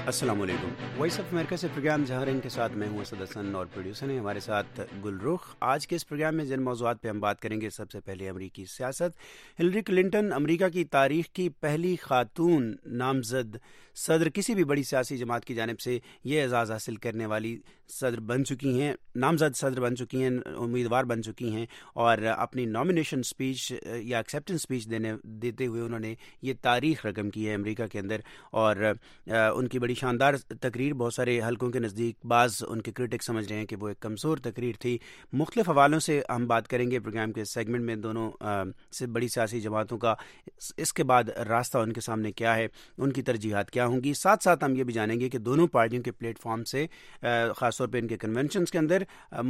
السلام علیکم. Voice of امریکہ سے پروگرام ظاہرین کے ساتھ میں ہوں اسد حسن اور پروڈیوسر ہیں ہمارے ساتھ گل رخ. آج کے اس پروگرام میں جن موضوعات پہ ہم بات کریں گے، سب سے پہلے امریکی سیاست. ہلری کلنٹن امریکہ کی تاریخ کی پہلی خاتون نامزد صدر کسی بھی بڑی سیاسی جماعت کی جانب سے یہ اعزاز حاصل کرنے والی صدر بن چکی ہیں، نامزد صدر بن چکی ہیں، امیدوار بن چکی ہیں. اور اپنی نامینیشن سپیچ یا ایکسیپٹنس سپیچ دیتے ہوئے انہوں نے یہ تاریخ رقم کی ہے امریکہ کے اندر. اور ان کی بڑی شاندار تقریر، بہت سارے حلقوں کے نزدیک بعض ان کے کرٹک سمجھ رہے ہیں کہ وہ ایک کمزور تقریر تھی. مختلف حوالوں سے ہم بات کریں گے پروگرام کے سیگمنٹ میں. دونوں سے بڑی سیاسی جماعتوں کا اس کے بعد راستہ ان کے سامنے کیا ہے، ان کی ترجیحات کیا ہوں گی. ساتھ ساتھ ہم یہ بھی جانیں گے کہ دونوں پارٹیوں کے پلیٹ فارم سے، خاص طور پہ ان کے کنونشنز کے اندر،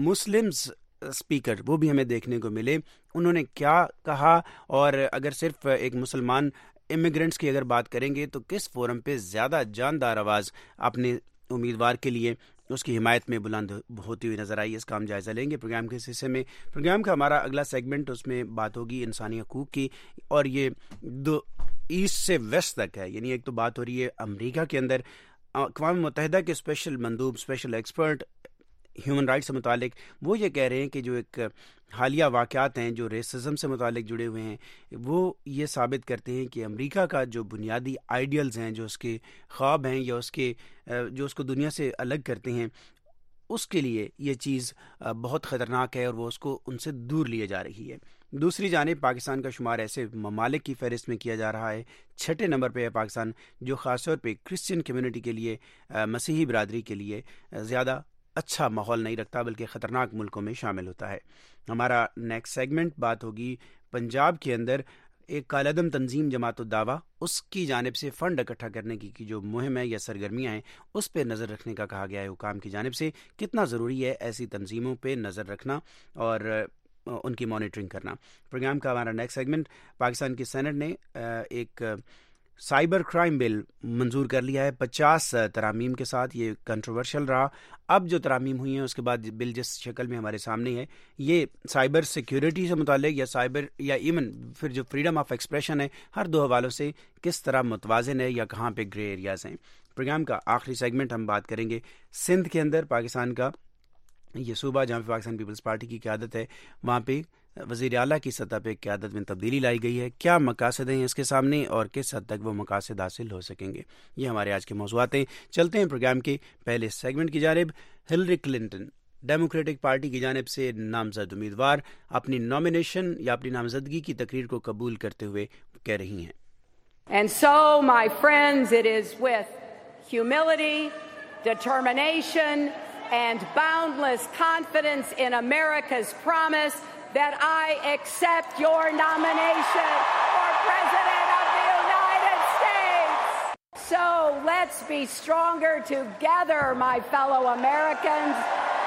مسلمز اسپیکر وہ بھی ہمیں دیکھنے کو ملے. انہوں نے کیا کہا، اور اگر صرف ایک مسلمان امیگرینٹس کی اگر بات کریں گے تو کس فورم پہ زیادہ جاندار آواز اپنے امیدوار کے لیے اس کی حمایت میں بلند ہوتی ہوئی نظر آئی. اس کا ہم جائزہ لیں گے پروگرام کے اس حصے میں. پروگرام کا ہمارا اگلا سیگمنٹ، اس میں بات ہوگی انسانی حقوق کی، اور یہ دو ایسٹ سے ویسٹ تک ہے. یعنی ایک تو بات ہو رہی ہے امریکہ کے اندر اقوام متحدہ کے اسپیشل مندوب، اسپیشل ایکسپرٹ ہیومن رائٹس سے متعلق، وہ یہ کہہ رہے ہیں کہ جو ایک حالیہ واقعات ہیں جو ریسزم سے متعلق جڑے ہوئے ہیں، وہ یہ ثابت کرتے ہیں کہ امریکہ کا جو بنیادی آئیڈیلز ہیں، جو اس کے خواب ہیں، یا جو اس کو دنیا سے الگ کرتے ہیں، اس کے لیے یہ چیز بہت خطرناک ہے، اور وہ اس کو ان سے دور لیے جا رہی ہے. دوسری جانب پاکستان کا شمار ایسے ممالک کی فہرست میں کیا جا رہا ہے، 6 نمبر پہ ہے پاکستان، جو خاص طور پہ کرسچن کمیونٹی کے لیے، مسیحی برادری کے لیے زیادہ اچھا ماحول نہیں رکھتا، بلکہ خطرناک ملکوں میں شامل ہوتا ہے. ہمارا نیکسٹ سیگمنٹ بات ہوگی پنجاب کے اندر ایک کالعدم تنظیم جماعت الدعوہ، اس کی جانب سے فنڈ اکٹھا کرنے کی جو مہم ہے یا سرگرمیاں ہیں، اس پہ نظر رکھنے کا کہا گیا ہے حکام کی جانب سے. کتنا ضروری ہے ایسی تنظیموں پہ نظر رکھنا اور ان کی مانیٹرنگ کرنا. پروگرام کا ہمارا نیکسٹ سیگمنٹ، پاکستان کی سینٹ نے ایک سائبر کرائم بل منظور کر لیا ہے 50 ترامیم کے ساتھ. یہ کنٹروورشل رہا. اب جو ترامیم ہوئی ہیں اس کے بعد بل جس شکل میں ہمارے سامنے ہے، یہ سائبر سیکیورٹی سے متعلق یا سائبر یا ایون پھر جو فریڈم آف ایکسپریشن ہے، ہر دو حوالوں سے کس طرح متوازن ہے یا کہاں پہ گرے ایریاز ہیں. پروگرام کا آخری سیگمنٹ ہم بات کریں گے سندھ کے اندر، پاکستان کا یہ صوبہ جہاں پہ پاکستان پیپلز پارٹی کی قیادت ہے، وہاں پہ وزیر اعلیٰ کی سطح پہ قیادت میں تبدیلی لائی گئی ہے. کیا مقاصد ہیں اس کے سامنے اور کس حد تک وہ مقاصد حاصل ہو سکیں گے، یہ ہمارے آج کے موضوعات ہیں. چلتے ہیں پروگرام کے پہلے سیگمنٹ کی جانب. ہلری کلنٹن ڈیموکریٹک پارٹی کی جانب سے نامزد امیدوار اپنی نامینیشن یا اپنی نامزدگی کی تقریر کو قبول کرتے ہوئے کہہ رہی ہیں. And so, my friends, it is with humility, determination, and boundless confidence in America's promise that I accept your nomination for President of the United States. So let's be stronger together, my fellow Americans.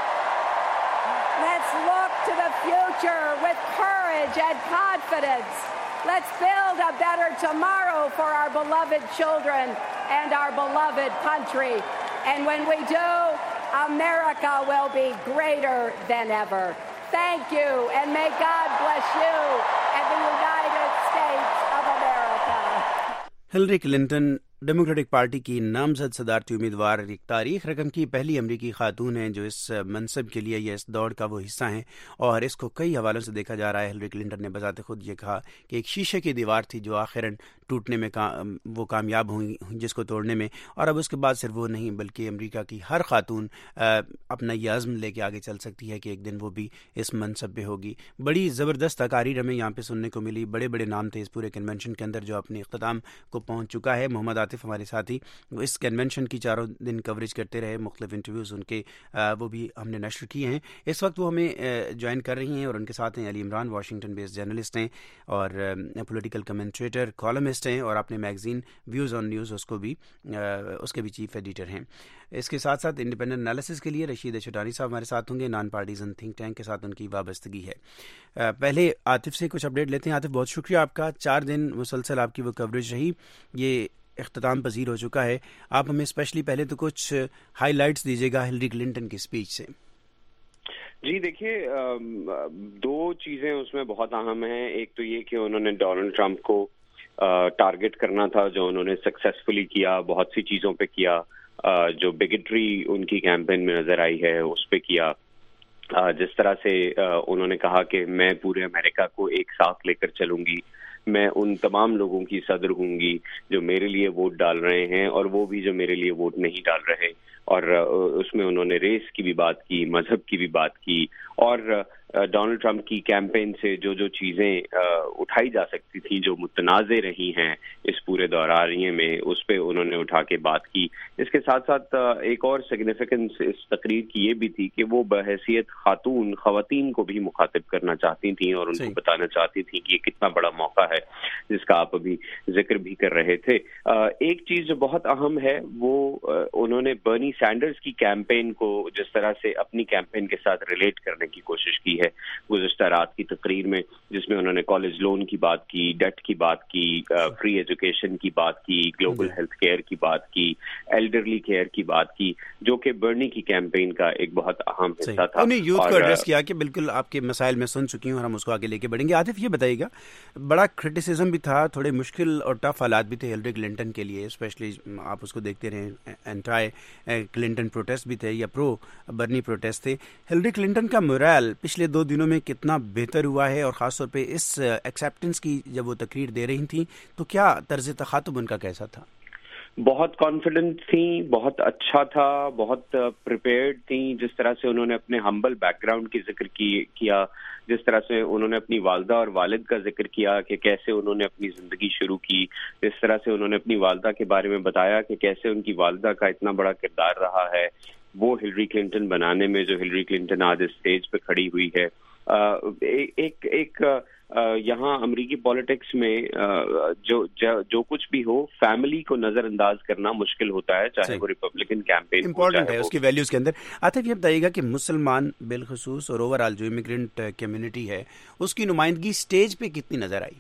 Let's look to the future with courage and confidence. Let's build a better tomorrow for our beloved children and our beloved country. And when we do, America will be greater than ever. Thank you, and may God bless you and the United States of America. Hillary Clinton Democratic Party کی نامزد صدارتی امیدوار، ایک تاریخ رقم کی پہلی امریکی خاتون ہیں جو اس منصب کے لیے یا اس دوڑ کا وہ حصہ ہیں، اور اس کو کئی حوالوں سے دیکھا جا رہا ہے. ہلری کلنٹن نے بذات خود یہ کہا کہ ایک شیشے کی دیوار تھی جو آخراً ٹوٹنے میں وہ کامیاب ہوئی جس کو توڑنے میں، اور اب اس کے بعد صرف وہ نہیں بلکہ امریکہ کی ہر خاتون اپنا یہ عزم لے کے آگے چل سکتی ہے کہ ایک دن وہ بھی اس منصب پہ ہوگی. بڑی زبردست تقاریر ہمیں یہاں پہ سننے کو ملی. بڑے بڑے نام تھے اس پورے کنونشن کے اندر جو اپنے اختتام کو پہنچ چکا ہے. محمد عاطف ہمارے ساتھی وہ اس کنونشن کی چاروں دن کوریج کرتے رہے، مختلف انٹرویوز ان کے وہ بھی ہم نے نشر کیے ہیں. اس وقت وہ ہمیں جوائن کر رہی ہیں، اور ان کے ساتھ ہیں Ali Imran, Washington based journalist ہیں اور پولیٹیکل کمنٹریٹر، کالمسٹ ہیں، اور اپنے میگزین ویوز آن نیوز اس کے بھی چیف ایڈیٹر ہیں. اس کے ساتھ ساتھ انڈیپینڈنٹ انالیسس کے لیے رشید اشٹانی صاحب ہمارے ساتھ ہوں گے. نان پارٹیزن تھنک ٹینک کے ساتھ ان کی وابستگی ہے. پہلے عاطف سے کچھ اپڈیٹ لیتے ہیں. عاطف، بہت شکریہ آپ کا. 4 دن مسلسل آپ کی وہ کوریج رہی، یہ اختتام پذیر ہو چکا ہے. آپ ہمیں اسپیشلی پہلے تو کچھ ہائی لائٹس دیجیے گا ہلری کلنٹن کی اسپیچ سے. جی دیکھیے، 2 چیزیں اس میں بہت اہم ہیں. ایک تو یہ کہ انہوں نے ڈونلڈ ٹرمپ کو ٹارگٹ کرنا تھا، جو انہوں نے سکسیسفلی کیا، بہت سی چیزوں پہ کیا. جو بگٹری ان کی کیمپین میں نظر آئی ہے اس پہ کیا. جس طرح سے انہوں نے کہا کہ میں پورے امریکہ کو ایک ساتھ لے کر چلوں گی, میں ان تمام لوگوں کی صدر ہوں گی جو میرے لیے ووٹ ڈال رہے ہیں اور وہ بھی جو میرے لیے ووٹ نہیں ڈال رہے. اور اس میں انہوں نے ریس کی بھی بات کی, مذہب کی بھی بات کی, اور ڈونلڈ ٹرمپ کی کیمپین سے جو چیزیں اٹھائی جا سکتی تھیں جو متنازع رہی ہیں اس پورے دورانیے میں, اس پہ انہوں نے اٹھا کے بات کی. اس کے ساتھ ساتھ ایک اور سگنیفیکنس اس تقریر کی یہ بھی تھی کہ وہ بحیثیت خواتین کو بھی مخاطب کرنا چاہتی تھیں اور ان کو بتانا چاہتی تھیں کہ یہ کتنا بڑا موقع ہے جس کا آپ ابھی ذکر بھی کر رہے تھے. ایک چیز جو بہت اہم ہے وہ انہوں نے برنی سینڈرز کی کیمپین کو جس طرح سے اپنی کیمپین کے ساتھ ریلیٹ کرنے کی کوشش کی ہے گزشتہ رات کی تقریر میں, جس میں انہوں نے کالج لون کی بات کی, ڈیٹ کی بات کی, فری ایجوکیشن کی بات کی, گلوبل ہیلتھ کیئر کی بات کی, ایلڈرلی کیئر کی بات کی, جو کہ برنی کی کیمپین کا ایک بہت اہم حصہ تھا. انہیں یوتھ کو ایڈریس کیا کہ بالکل آپ کے مسائل میں سن چکی ہوں اور ہم اس کو آگے لے کے بڑھیں گے. عاطف یہ بتائیے گا, بڑا کرٹیسزم بھی تھا, تھوڑے مشکل اور ٹف حالات بھی تھے ہلری کلنٹن کے لیے, اسپیشلی آپ اس کو دیکھتے رہے, اینٹائی کلنٹن پروٹیسٹ بھی تھے یا پرو برنی پروٹیسٹ تھے. ہلری کلنٹن کا مورال پچھلے 2 دنوں میں کتنا بہتر ہوا ہے, اور خاص طور پہ اس ایکسیپٹنس کی جب وہ تقریر دے رہی تھیں تو کیا طرز تخاطب ان کا کیسا تھا؟ بہت کانفیڈنٹ تھیں, بہت اچھا تھا, بہت پریپیئرڈ تھیں. جس طرح سے انہوں نے اپنے ہمبل بیک گراؤنڈ کی ذکر کیا, جس طرح سے انہوں نے اپنی والدہ اور والد کا ذکر کیا کہ کیسے انہوں نے اپنی زندگی شروع کی, جس طرح سے انہوں نے اپنی والدہ کے بارے میں بتایا کہ کیسے ان کی والدہ کا اتنا بڑا کردار رہا ہے وہ ہلری کلنٹن بنانے میں, جو ہلری کلنٹن آج اس اسٹیج پہ کھڑی ہوئی ہے. ایک یہاں امریکی پالیٹکس میں جو کچھ بھی ہو, فیملی کو نظر انداز کرنا مشکل ہوتا ہے, چاہے وہ ریپبلکن کیمپین امپورٹنٹ ہے اس کی ویلیوز کے اندر. عاطف یہ بتائیے گا کہ مسلمان بالخصوص اور اوور آل جو امیگرینٹ کمیونٹی ہے اس کی نمائندگی اسٹیج پہ کتنی نظر آئی؟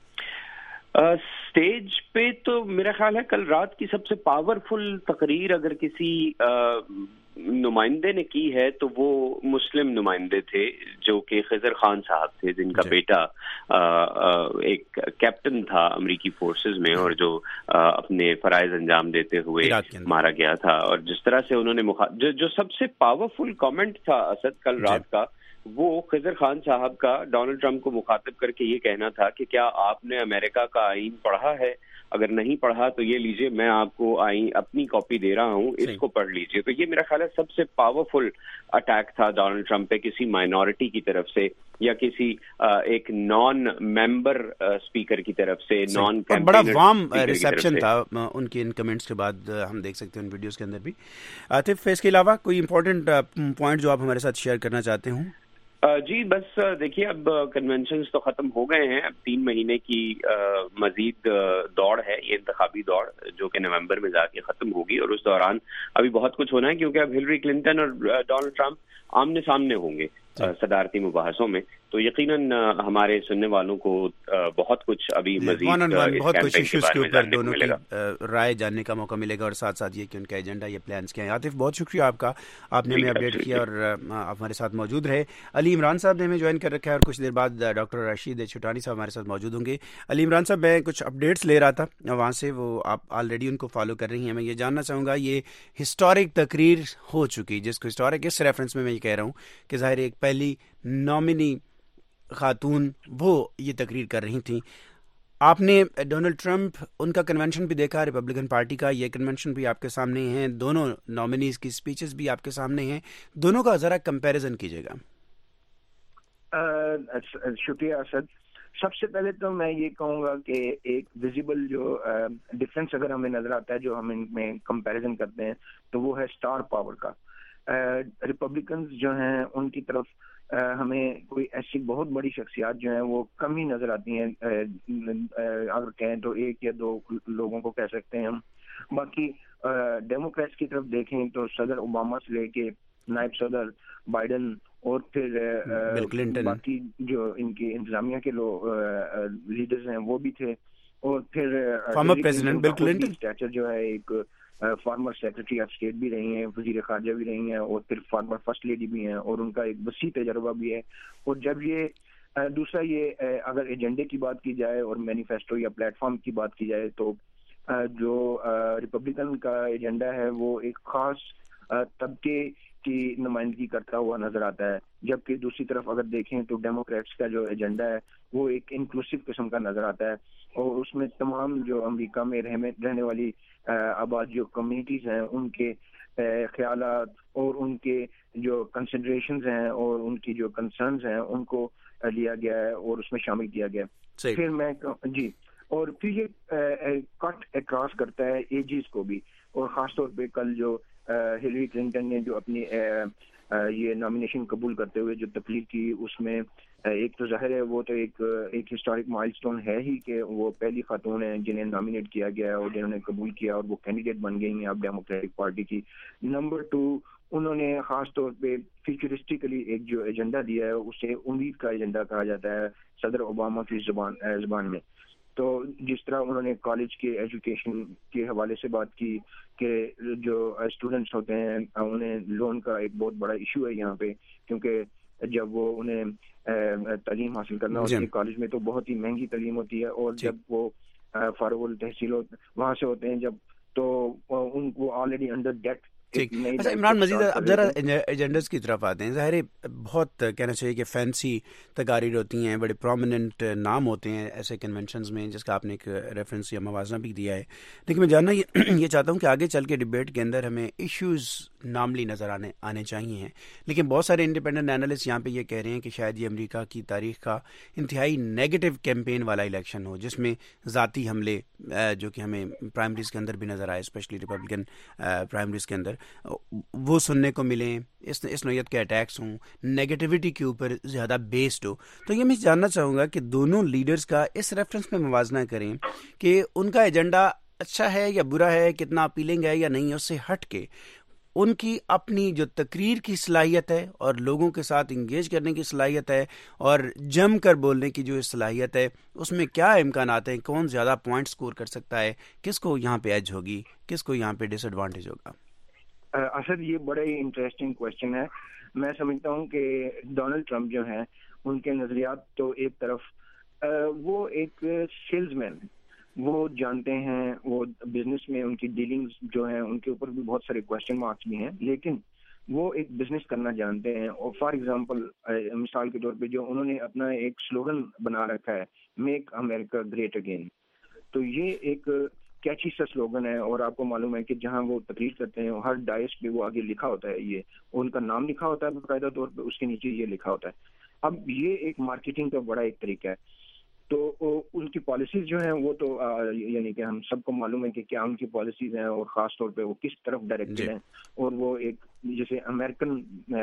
اسٹیج پہ تو میرا خیال ہے کل رات کی سب سے پاورفل تقریر اگر کسی نمائندے نے کی ہے تو وہ مسلم نمائندے تھے, جو کہ خضر خان صاحب تھے, جن کا بیٹا ایک کیپٹن تھا امریکی فورسز میں اور جو اپنے فرائض انجام دیتے ہوئے مارا گیا تھا. اور جس طرح سے انہوں نے جو سب سے پاورفل کامنٹ تھا اسد کل رات کا, وہ خضر خان صاحب کا ڈونلڈ ٹرمپ کو مخاطب کر کے یہ کہنا تھا کہ کیا آپ نے امریکہ کا آئین پڑھا ہے, اگر نہیں پڑھا تو یہ لیجئے میں آپ کو اپنی کاپی دے رہا ہوں, اس کو پڑھ لیجئے. تو یہ میرا خیال ہے سب سے پاورفل اٹیک تھا ڈونلڈ ٹرمپ پہ کسی مائنورٹی کی طرف سے یا کسی ایک نان ممبر اسپیکر کی طرف سے, نان کیمپینر. بڑا وارم ریسیپشن تھا ان کے ان کمنٹس کے بعد, ہم دیکھ سکتے ہیں ان ویڈیوز کے اندر بھی. عاطف اس کے علاوہ کوئی امپورٹنٹ پوائنٹ جو آپ ہمارے ساتھ شیئر کرنا چاہتے ہوں؟ جی بس دیکھیے, اب کنونشنز تو ختم ہو گئے ہیں, اب 3 مہینے کی مزید دوڑ ہے, یہ انتخابی دوڑ جو کہ نومبر میں جا کے ختم ہوگی, اور اس دوران ابھی بہت کچھ ہونا ہے کیونکہ اب ہلری کلنٹن اور ڈونلڈ ٹرمپ آمنے سامنے ہوں گے صدارتی مباحثوں میں. تو یقیناً ہمارے سننے والوں کو بہت کچھ ابھی مزید بہت کچھ ایشوز کے اوپر دونوں کی رائے جاننے کا موقع ملے گا, اور ساتھ ساتھ یہ کہ ان کا ایجنڈا یا پلانس کیا ہیں. عاطف بہت شکریہ آپ کا, آپ نے ہمیں اپڈیٹ کیا اور آپ ہمارے ساتھ موجود رہے. علی عمران صاحب نے ہمیں جوائن کر رکھا ہے اور کچھ دیر بعد ڈاکٹر رشید چھٹانی صاحب ہمارے ساتھ موجود ہوں گے. علی عمران صاحب, میں کچھ اپڈیٹس لے رہا تھا وہاں سے, وہ آپ آلریڈی ان کو فالو کر رہی ہیں. میں یہ جاننا چاہوں گا, یہ ہسٹورک تقریر ہو چکی, جس کو ہسٹورک اس ریفرنس میں یہ کہہ رہا ہوں کہ ظاہر ایک پہلی نامنی خاتون وہ یہ تقریر کر رہی تھیں. آپ نے ڈونلڈ ٹرمپ ان کا کنونشن بھی دیکھا, ریپبلکن پارٹی کا یہ کنونشن بھی آپ کے سامنے ہیں, دونوں نامنیز کی سپیچز بھی آپ کے سامنے ہیں, دونوں کا ذرا کمپیریزن کیجیے گا. شکریہ اسد. سب سے پہلے تو میں یہ کہوں گا کہ ایک ویزیبل جو ڈفرینس اگر ہمیں نظر آتا ہے جو ہم ان میں کمپیریزن کرتے ہیں تو وہ ہے سٹار پاور کا. ریپبلکنز جو ہیں ان کی طرف ہمیں کوئی ایسی بہت بڑی شخصیات جو ہیں وہ کم ہی نظر آتی ہیں, اگر کہیں تو 1 یا 2 لوگوں کو کہہ سکتے ہیں ہم. باقی ڈیموکریٹس کی طرف دیکھیں تو صدر اوباما سے لے کے نائب صدر بائیڈن اور پھر باقی جو ان کی انتظامیہ کے لیڈرز ہیں وہ بھی تھے, اور پھر former president Bill Clinton stature جو ہے ایک فارمر سیکرٹری آف اسٹیٹ بھی رہی ہیں, وزیر خارجہ بھی رہی ہیں, اور پھر فارمر فرسٹ لیڈی بھی ہیں, اور ان کا ایک وسیع تجربہ بھی ہے. اور جب یہ دوسرا یہ اگر ایجنڈے کی بات کی جائے اور مینیفیسٹو یا پلیٹ فارم کی بات کی جائے تو جو ریپبلکن کا ایجنڈا ہے وہ ایک خاص طبقے کی نمائندگی کرتا ہوا نظر آتا ہے، جبکہ دوسری طرف اگر دیکھیں تو ڈیموکریٹس کا جو ایجنڈا ہے وہ ایک انکلوسیو قسم کا نظر آتا ہے، اور اس میں تمام جو امریکہ میں رہنے والی آباد جو کمیونٹیز ہیں ان کے خیالات اور ان کے جو کنسیڈریشنز ہیں اور ان کی جو کنسرنز ہیں ان کو لیا گیا ہے اور اس میں شامل کیا گیا ہے۔ پھر میں جی، اور پھر یہ کٹ اکراس کرتا ہے ایجز کو بھی، اور خاص طور پہ کل جو ہلری کلنٹن نے جو اپنی یہ نامینیشن قبول کرتے ہوئے جو تقریر کی، اس میں ایک تو ظاہر ہے وہ تو ایک ہسٹورک مائل سٹون ہے ہی کہ وہ پہلی خاتون ہیں جنہیں نامینیٹ کیا گیا اور جنہوں نے قبول کیا اور وہ کینڈیڈیٹ بن گئی ہیں اب ڈیموکریٹک پارٹی کی۔ نمبر 2، انہوں نے خاص طور پہ فیوچرسٹکلی ایک جو ایجنڈا دیا ہے اسے امید کا ایجنڈا کہا جاتا ہے صدر اوباما کی زبان میں۔ تو جس طرح انہوں نے کالج کے ایجوکیشن کے حوالے سے بات کی کہ جو اسٹوڈنٹس ہوتے ہیں انہیں لون کا ایک بہت بڑا ایشو ہے یہاں پہ، کیونکہ جب وہ انہیں تعلیم حاصل کرنا ہوتی ہے کالج میں تو بہت ہی مہنگی تعلیم ہوتی ہے، اور جب وہ فارغ التحصیل وہاں سے ہوتے ہیں جب تو ان کو آلریڈی انڈر ڈیٹ۔ اچھا عمران، مزید اب ذرا ایجنڈاز کی طرف آتے ہیں۔ ظاہر ہے بہت کہنا چاہیے کہ فینسی تقاریر ہوتی ہیں، بڑے پرومیننٹ نام ہوتے ہیں ایسے کنونشنز میں، جس کا آپ نے ایک ریفرنس یا موازنہ بھی دیا ہے، لیکن میں جاننا یہ چاہتا ہوں کہ آگے چل کے ڈبیٹ کے اندر ہمیں ایشوز ناملی نظر آنے چاہیے ہیں، لیکن بہت سارے انڈیپینڈنٹ اینالسٹ یہاں پہ یہ کہہ رہے ہیں کہ شاید یہ امریکہ کی تاریخ کا انتہائی نیگیٹو کیمپین والا الیکشن ہو، جس میں ذاتی حملے جو کہ ہمیں پرائمریز کے اندر بھی نظر آئے، اسپیشلی ریپبلکن پرائمریز کے اندر وہ سننے کو ملیں، اس نوعیت کے اٹیکس ہوں، نیگیٹیوٹی کے اوپر زیادہ بیسڈ ہو۔ تو یہ میں جاننا چاہوں گا کہ دونوں لیڈرز کا اس ریفرنس میں موازنہ کریں کہ ان کا ایجنڈا اچھا ہے یا برا ہے، کتنا اپیلنگ ہے یا نہیں، اس سے ہٹ کے ان کی اپنی جو تقریر کی صلاحیت ہے اور لوگوں کے ساتھ انگیج کرنے کی صلاحیت ہے اور جم کر بولنے کی جو صلاحیت ہے، اس میں کیا امکانات ہیں، کون زیادہ پوائنٹ سکور کر سکتا ہے، کس کو یہاں پہ ایج ہوگی، کس کو یہاں پہ ڈس ایڈوانٹیج ہوگا؟ اسد یہ بڑا ہی انٹرسٹنگ کوشچن ہے۔ میں سمجھتا ہوں کہ ڈونلڈ ٹرمپ جو ہیں ان کے نظریات تو ایک طرف وہ ایک سیلز مین، وہ جانتے ہیں، وہ بزنس میں ان کی ڈیلنگز جو ہیں ان کے اوپر بھی بہت سارے کوشچن مارکس بھی ہیں، لیکن وہ ایک بزنس کرنا جانتے ہیں۔ اور فار ایگزامپل مثال کے طور پہ جو انہوں نے اپنا ایک سلوگن بنا رکھا ہے، میک امریکہ گریٹ اگین، تو یہ ایک کیچی سا سلوگن ہے، اور آپ کو معلوم ہے کہ جہاں وہ تقریر کرتے ہیں ہر ڈائس پہ وہ آگے لکھا ہوتا ہے، یہ ان کا نام لکھا ہوتا ہے باقاعدہ طور پہ، اس کے نیچے یہ لکھا ہوتا ہے۔ اب یہ ایک مارکیٹنگ کا بڑا ایک طریقہ ہے۔ تو ان کی پالیسیز جو ہیں وہ تو یعنی کہ ہم سب کو معلوم ہے کہ کیا ان کی پالیسیز ہیں، اور خاص طور پہ وہ کس طرف ڈائریکٹڈ ہیں، اور وہ ایک جیسے امریکن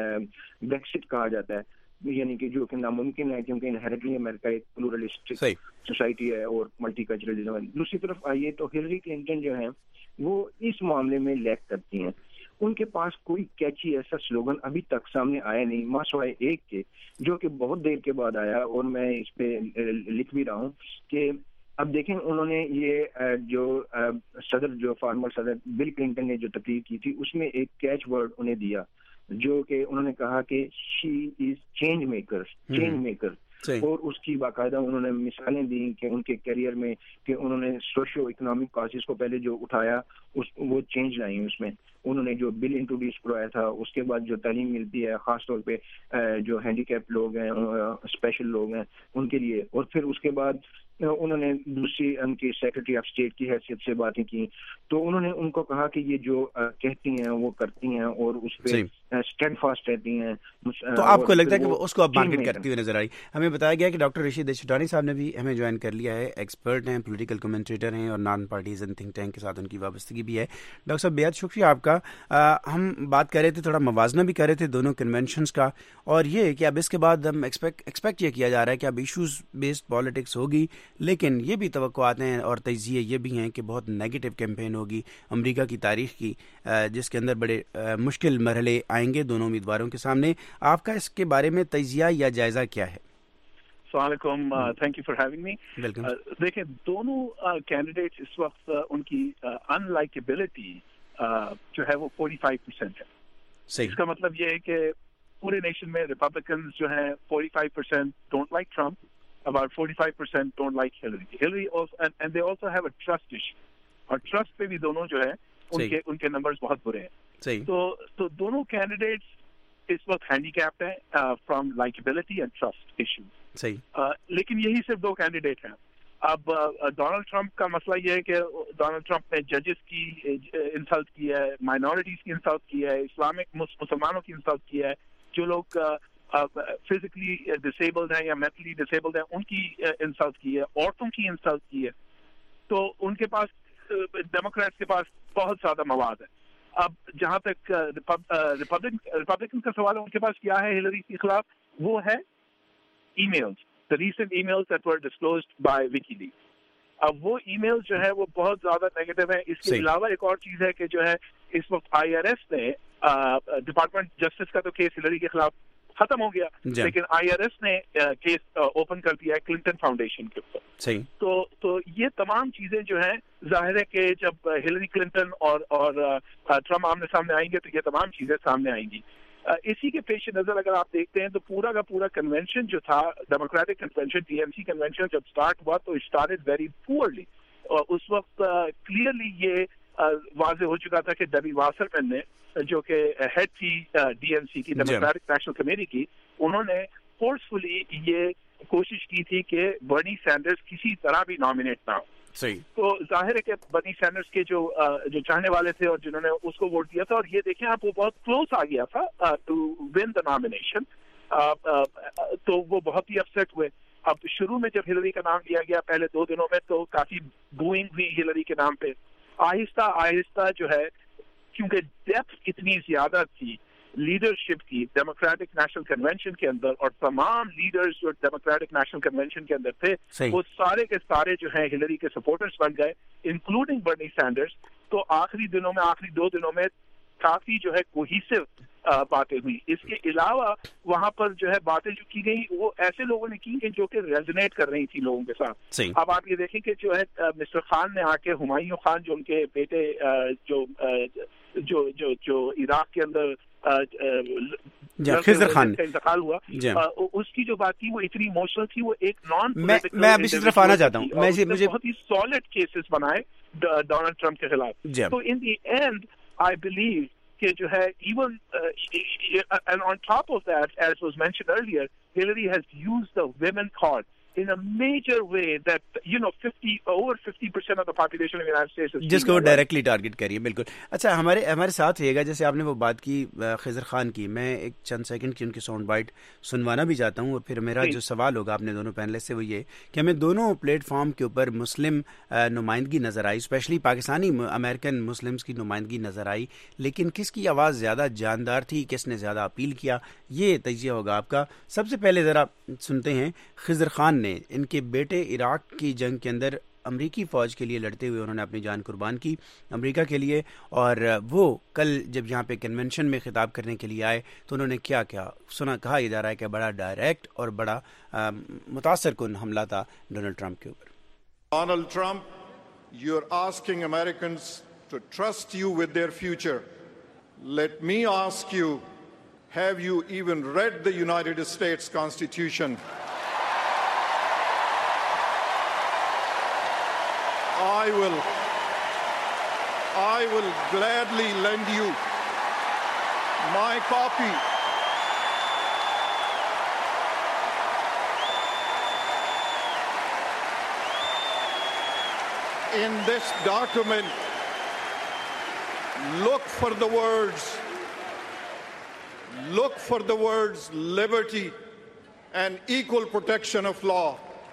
بریکسٹ کہا جاتا ہے، یعنی کہ جو کہ ناممکن ہے کیونکہ انہیریٹلی امریکہ ایک پلورلسٹک سوسائٹی ہے اور ملٹی کلچرلزم ہے۔ دوسری طرف آئیے تو ہلری کلنٹن جو ہیں وہ اس معاملے میں لیک کرتی ہیں، ان کے پاس کوئی کیچی ایسا سلوگن ابھی تک سامنے آیا نہیں، ماں سوائے ایک کے جو کہ بہت دیر کے بعد آیا، اور میں اس پہ لکھ بھی رہا ہوں کہ اب دیکھیں انہوں نے یہ جو صدر جو فارمر صدر بل کلنٹن نے جو تقریر کی تھی اس میں ایک کیچ ورڈ انہیں دیا، جو کہ انہوں نے کہا کہ شی از چینج میکر، اور اس کی باقاعدہ انہوں نے مثالیں دی کہ ان کے کیریئر میں کہ انہوں نے سوشیو اکنامک کازز کو پہلے جو اٹھایا وہ چینج لائی اس میں، انہوں نے جو بل انٹروڈیوس کروایا تھا، اس کے بعد جو تعلیم ملتی ہے خاص طور پہ جو ہینڈی کیپ لوگ ہیں، اسپیشل لوگ ہیں ان کے لیے، اور پھر اس کے بعد انہوں نے دوسری ان کی سیکرٹری آف اسٹیٹ کی حیثیت سے باتیں کی، تو انہوں نے ان کو کہا کہ یہ جو کہتی ہیں وہ کرتی ہیں اور اس پہ اسٹیڈ فاسٹ رہتی ہیں۔ تو آپ کو لگتا ہے کہ وہ اس کو اب مارکیٹ کرتی ہوئی نظر آئی؟ ہمیں بتایا گیا کہ ڈاکٹر رشید اشٹانی صاحب نے بھی ہمیں جوائن کر لیا ہے، ایکسپرٹ ہیں، پولیٹیکل کمنٹریٹر ہیں، اور نان پارٹیزن تھنک ٹینک کے ساتھ ان کی وابستگی بھی ہے۔ ڈاکٹر صاحب بہت شکریہ آپ کا۔ ہم بات کر رہے تھے، تھوڑا موازنہ بھی کر رہے تھے دونوں کنونشنز کا، اور یہ کہ اب اس کے بعد ہم ایکسپیکٹ یہ کیا جا رہا ہے کہ اب ایشوز بیسڈ پالیٹکس ہوگی، لیکن یہ بھی توقعات ہیں اور تجزیے یہ بھی ہیں کہ بہت نیگیٹو کیمپین ہوگی امریکہ کی تاریخ کی، جس کے اندر بڑے مشکل مرحلے آئیں گے دونوں امیدواروں کے سامنے۔ آپ کا اس کے بارے میں تجزیہ یا جائزہ کیا ہے؟ السلام علیکم، thank you for having me. دیکھیں دونوں کینڈیڈیٹس اس وقت ان کی ان لائکیبلٹی جو ہے وہ 45% ہے۔ اس کا مطلب یہ ہے کہ پورے نیشن میں ریپبلکنز جو ہیں 45% don't like Trump, about 45% don't like Hillary. And they also have a trust issue. اور ٹرسٹ پہ بھی دونوں جو ہے ان کے نمبرز بہت برے ہیں. تو دونوں کینڈیڈیٹس اس وقت ہینڈی کیپڈ ہیں from likability and trust issue. لیکن یہی صرف 2 کینڈیڈیٹ ہیں. اب ڈونلڈ ٹرمپ کا مسئلہ یہ ہے کہ ڈونلڈ ٹرمپ نے ججز کی انسلٹ کی ہے, مائنورٹیز کی انسلٹ کی ہے, اسلامک مسلمانوں کی انسلٹ کی ہے, جو لوگ فزیکلی ڈسیبلڈ ہیں یا مینٹلی ڈسیبلڈ ہیں ان کی انسلٹ کی ہے, عورتوں کی انسلٹ کی ہے. تو ان کے پاس ڈیموکریٹس کے پاس بہت زیادہ مواد ہے. اب جہاں تک ریپبلکن کا سوال ہے, ان کے پاس کیا ہے ہلری کے خلاف, وہ ہے emails, the recent emails that were disclosed by WikiLeaks. اب وہ ای میل جو ہے وہ بہت زیادہ نیگیٹو ہے. اس کے علاوہ ایک اور چیز ہے کہ جو ہے اس وقت IRS نے ڈپارٹمنٹ جسٹس کا تو کیس ہلری کے خلاف ختم ہو گیا, لیکن IRS نے کیس اوپن کر دیا ہے کلنٹن فاؤنڈیشن کے اوپر. تو یہ تمام چیزیں جو ہیں ظاہر ہے کہ جب ہلری کلنٹن اور ٹرمپ آمنے سامنے آئیں گے تو یہ تمام چیزیں سامنے آئیں گی. اسی کے پیش نظر اگر آپ دیکھتے ہیں تو پورا کا پورا کنونشن جو تھا, ڈیموکریٹک کنونشن, DNC کنونشن جب سٹارٹ ہوا تو اسٹارٹڈ ویری پورلی. اور اس وقت کلیئرلی یہ واضح ہو چکا تھا کہ ڈیبی واسرمین نے, جو کہ ہیڈ تھی DNC کی, ڈیموکریٹک نیشنل کمیٹی کی, انہوں نے فورسفلی یہ کوشش کی تھی کہ برنی سینڈرز کسی طرح بھی نامینیٹ نہ ہو. تو ظاہر ہے کہ برنی سینڈرز کے جو چاہنے والے تھے اور جنہوں نے اس کو ووٹ دیا تھا, اور یہ دیکھیں آپ وہ بہت کلوز آ گیا تھا ٹو ون دا نامینیشن, تو وہ بہت ہی اپسیٹ ہوئے. اب شروع میں جب ہلری کا نام لیا گیا پہلے 2 دنوں میں تو کافی بوئنگ ہوئی ہلری کے نام پہ. آہستہ آہستہ جو ہے کیونکہ ڈیپتھ اتنی زیادہ تھی لیڈرشپ کی ڈیموکریٹک نیشنل کنونشن کے اندر, اور تمام لیڈرز جو ڈیموکریٹک نیشنل کنونشن کے اندر تھے وہ سارے کے سارے جو ہیں ہلری کے سپورٹرز بن گئے, انکلوڈنگ برنی سینڈرز. تو آخری 2 دنوں میں کافی جو ہے کوہیسو باتیں ہوئی. اس کے علاوہ وہاں پر جو ہے باتیں جو کی گئی وہ ایسے لوگوں نے کی جو کہ ریزونیٹ کر رہی تھی لوگوں کے ساتھ. اب آپ یہ دیکھیں کہ جو ہے مسٹر خان نے آ کے ہمایوں خان, جو ان کے بیٹے جو عراق کے اندر خضر خان کا انتقال ہوا, اس کی جو بات تھی وہ اتنی ایموشنل تھی. وہ ایک میں اب اسی طرف آنا چاہتا ہوں, مجھے بہت ہی سالڈ کیسز بنائے ڈونلڈ ٹرمپ کے خلاف. تو ان دی اینڈ آئی بلیو کہ جو ہے even and on top of that, as was mentioned earlier, Hillary has used the women card in a major way that, you know, over 50% of the population of the United States is جس کو directly target کریے. بالکل. اچھا, ہمارے ساتھ رہیے گا. جیسے آپ نے وہ بات کی خضر خان کی, میں ایک چند سیکنڈ کی ان کی ساؤنڈ بائٹ سنوانا بھی چاہتا ہوں, اور پھر میرا جو سوال ہوگا اپنے دونوں پینلسٹ سے وہ یہ کہ ہمیں دونوں پلیٹ فارم کے اوپر مسلم نمائندگی نظر آئی, اسپیشلی پاکستانی امریکن مسلمس کی نمائندگی نظر آئی, لیکن کس کی آواز زیادہ جاندار تھی, کس نے زیادہ اپیل کیا, یہ تجزیہ ہوگا آپ کا. سب سے پہلے ذرا سنتے ہیں خضر خان نے, ان کے بیٹے عراق کی جنگ کے اندر امریکی فوج کے لیے لڑتے ہوئے انہوں نے اپنی جان قربان کی امریکہ کے لیے, اور وہ کل جب یہاں پہ کنونشن میں خطاب کرنے کے لیے آئے تو انہوں نے کیا سنا. کہا یہ جا رہا ہے کہ بڑا ڈائریکٹ اور بڑا متاثر کن حملہ تھا ڈونلڈ ٹرمپ کے اوپر. Donald Trump, you're asking Americans to trust you with their future. Let me ask you, have you even read the United States Constitution? I will gladly lend you my copy. In this document, look for the words liberty and equal protection of law.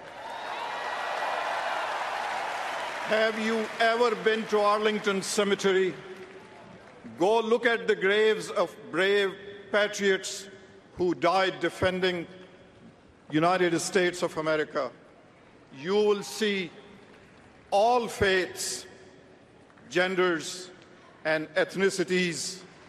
Have you ever been to Arlington Cemetery? Go look at the graves of brave patriots who died defending United States of America. You will see all faiths, genders and ethnicities.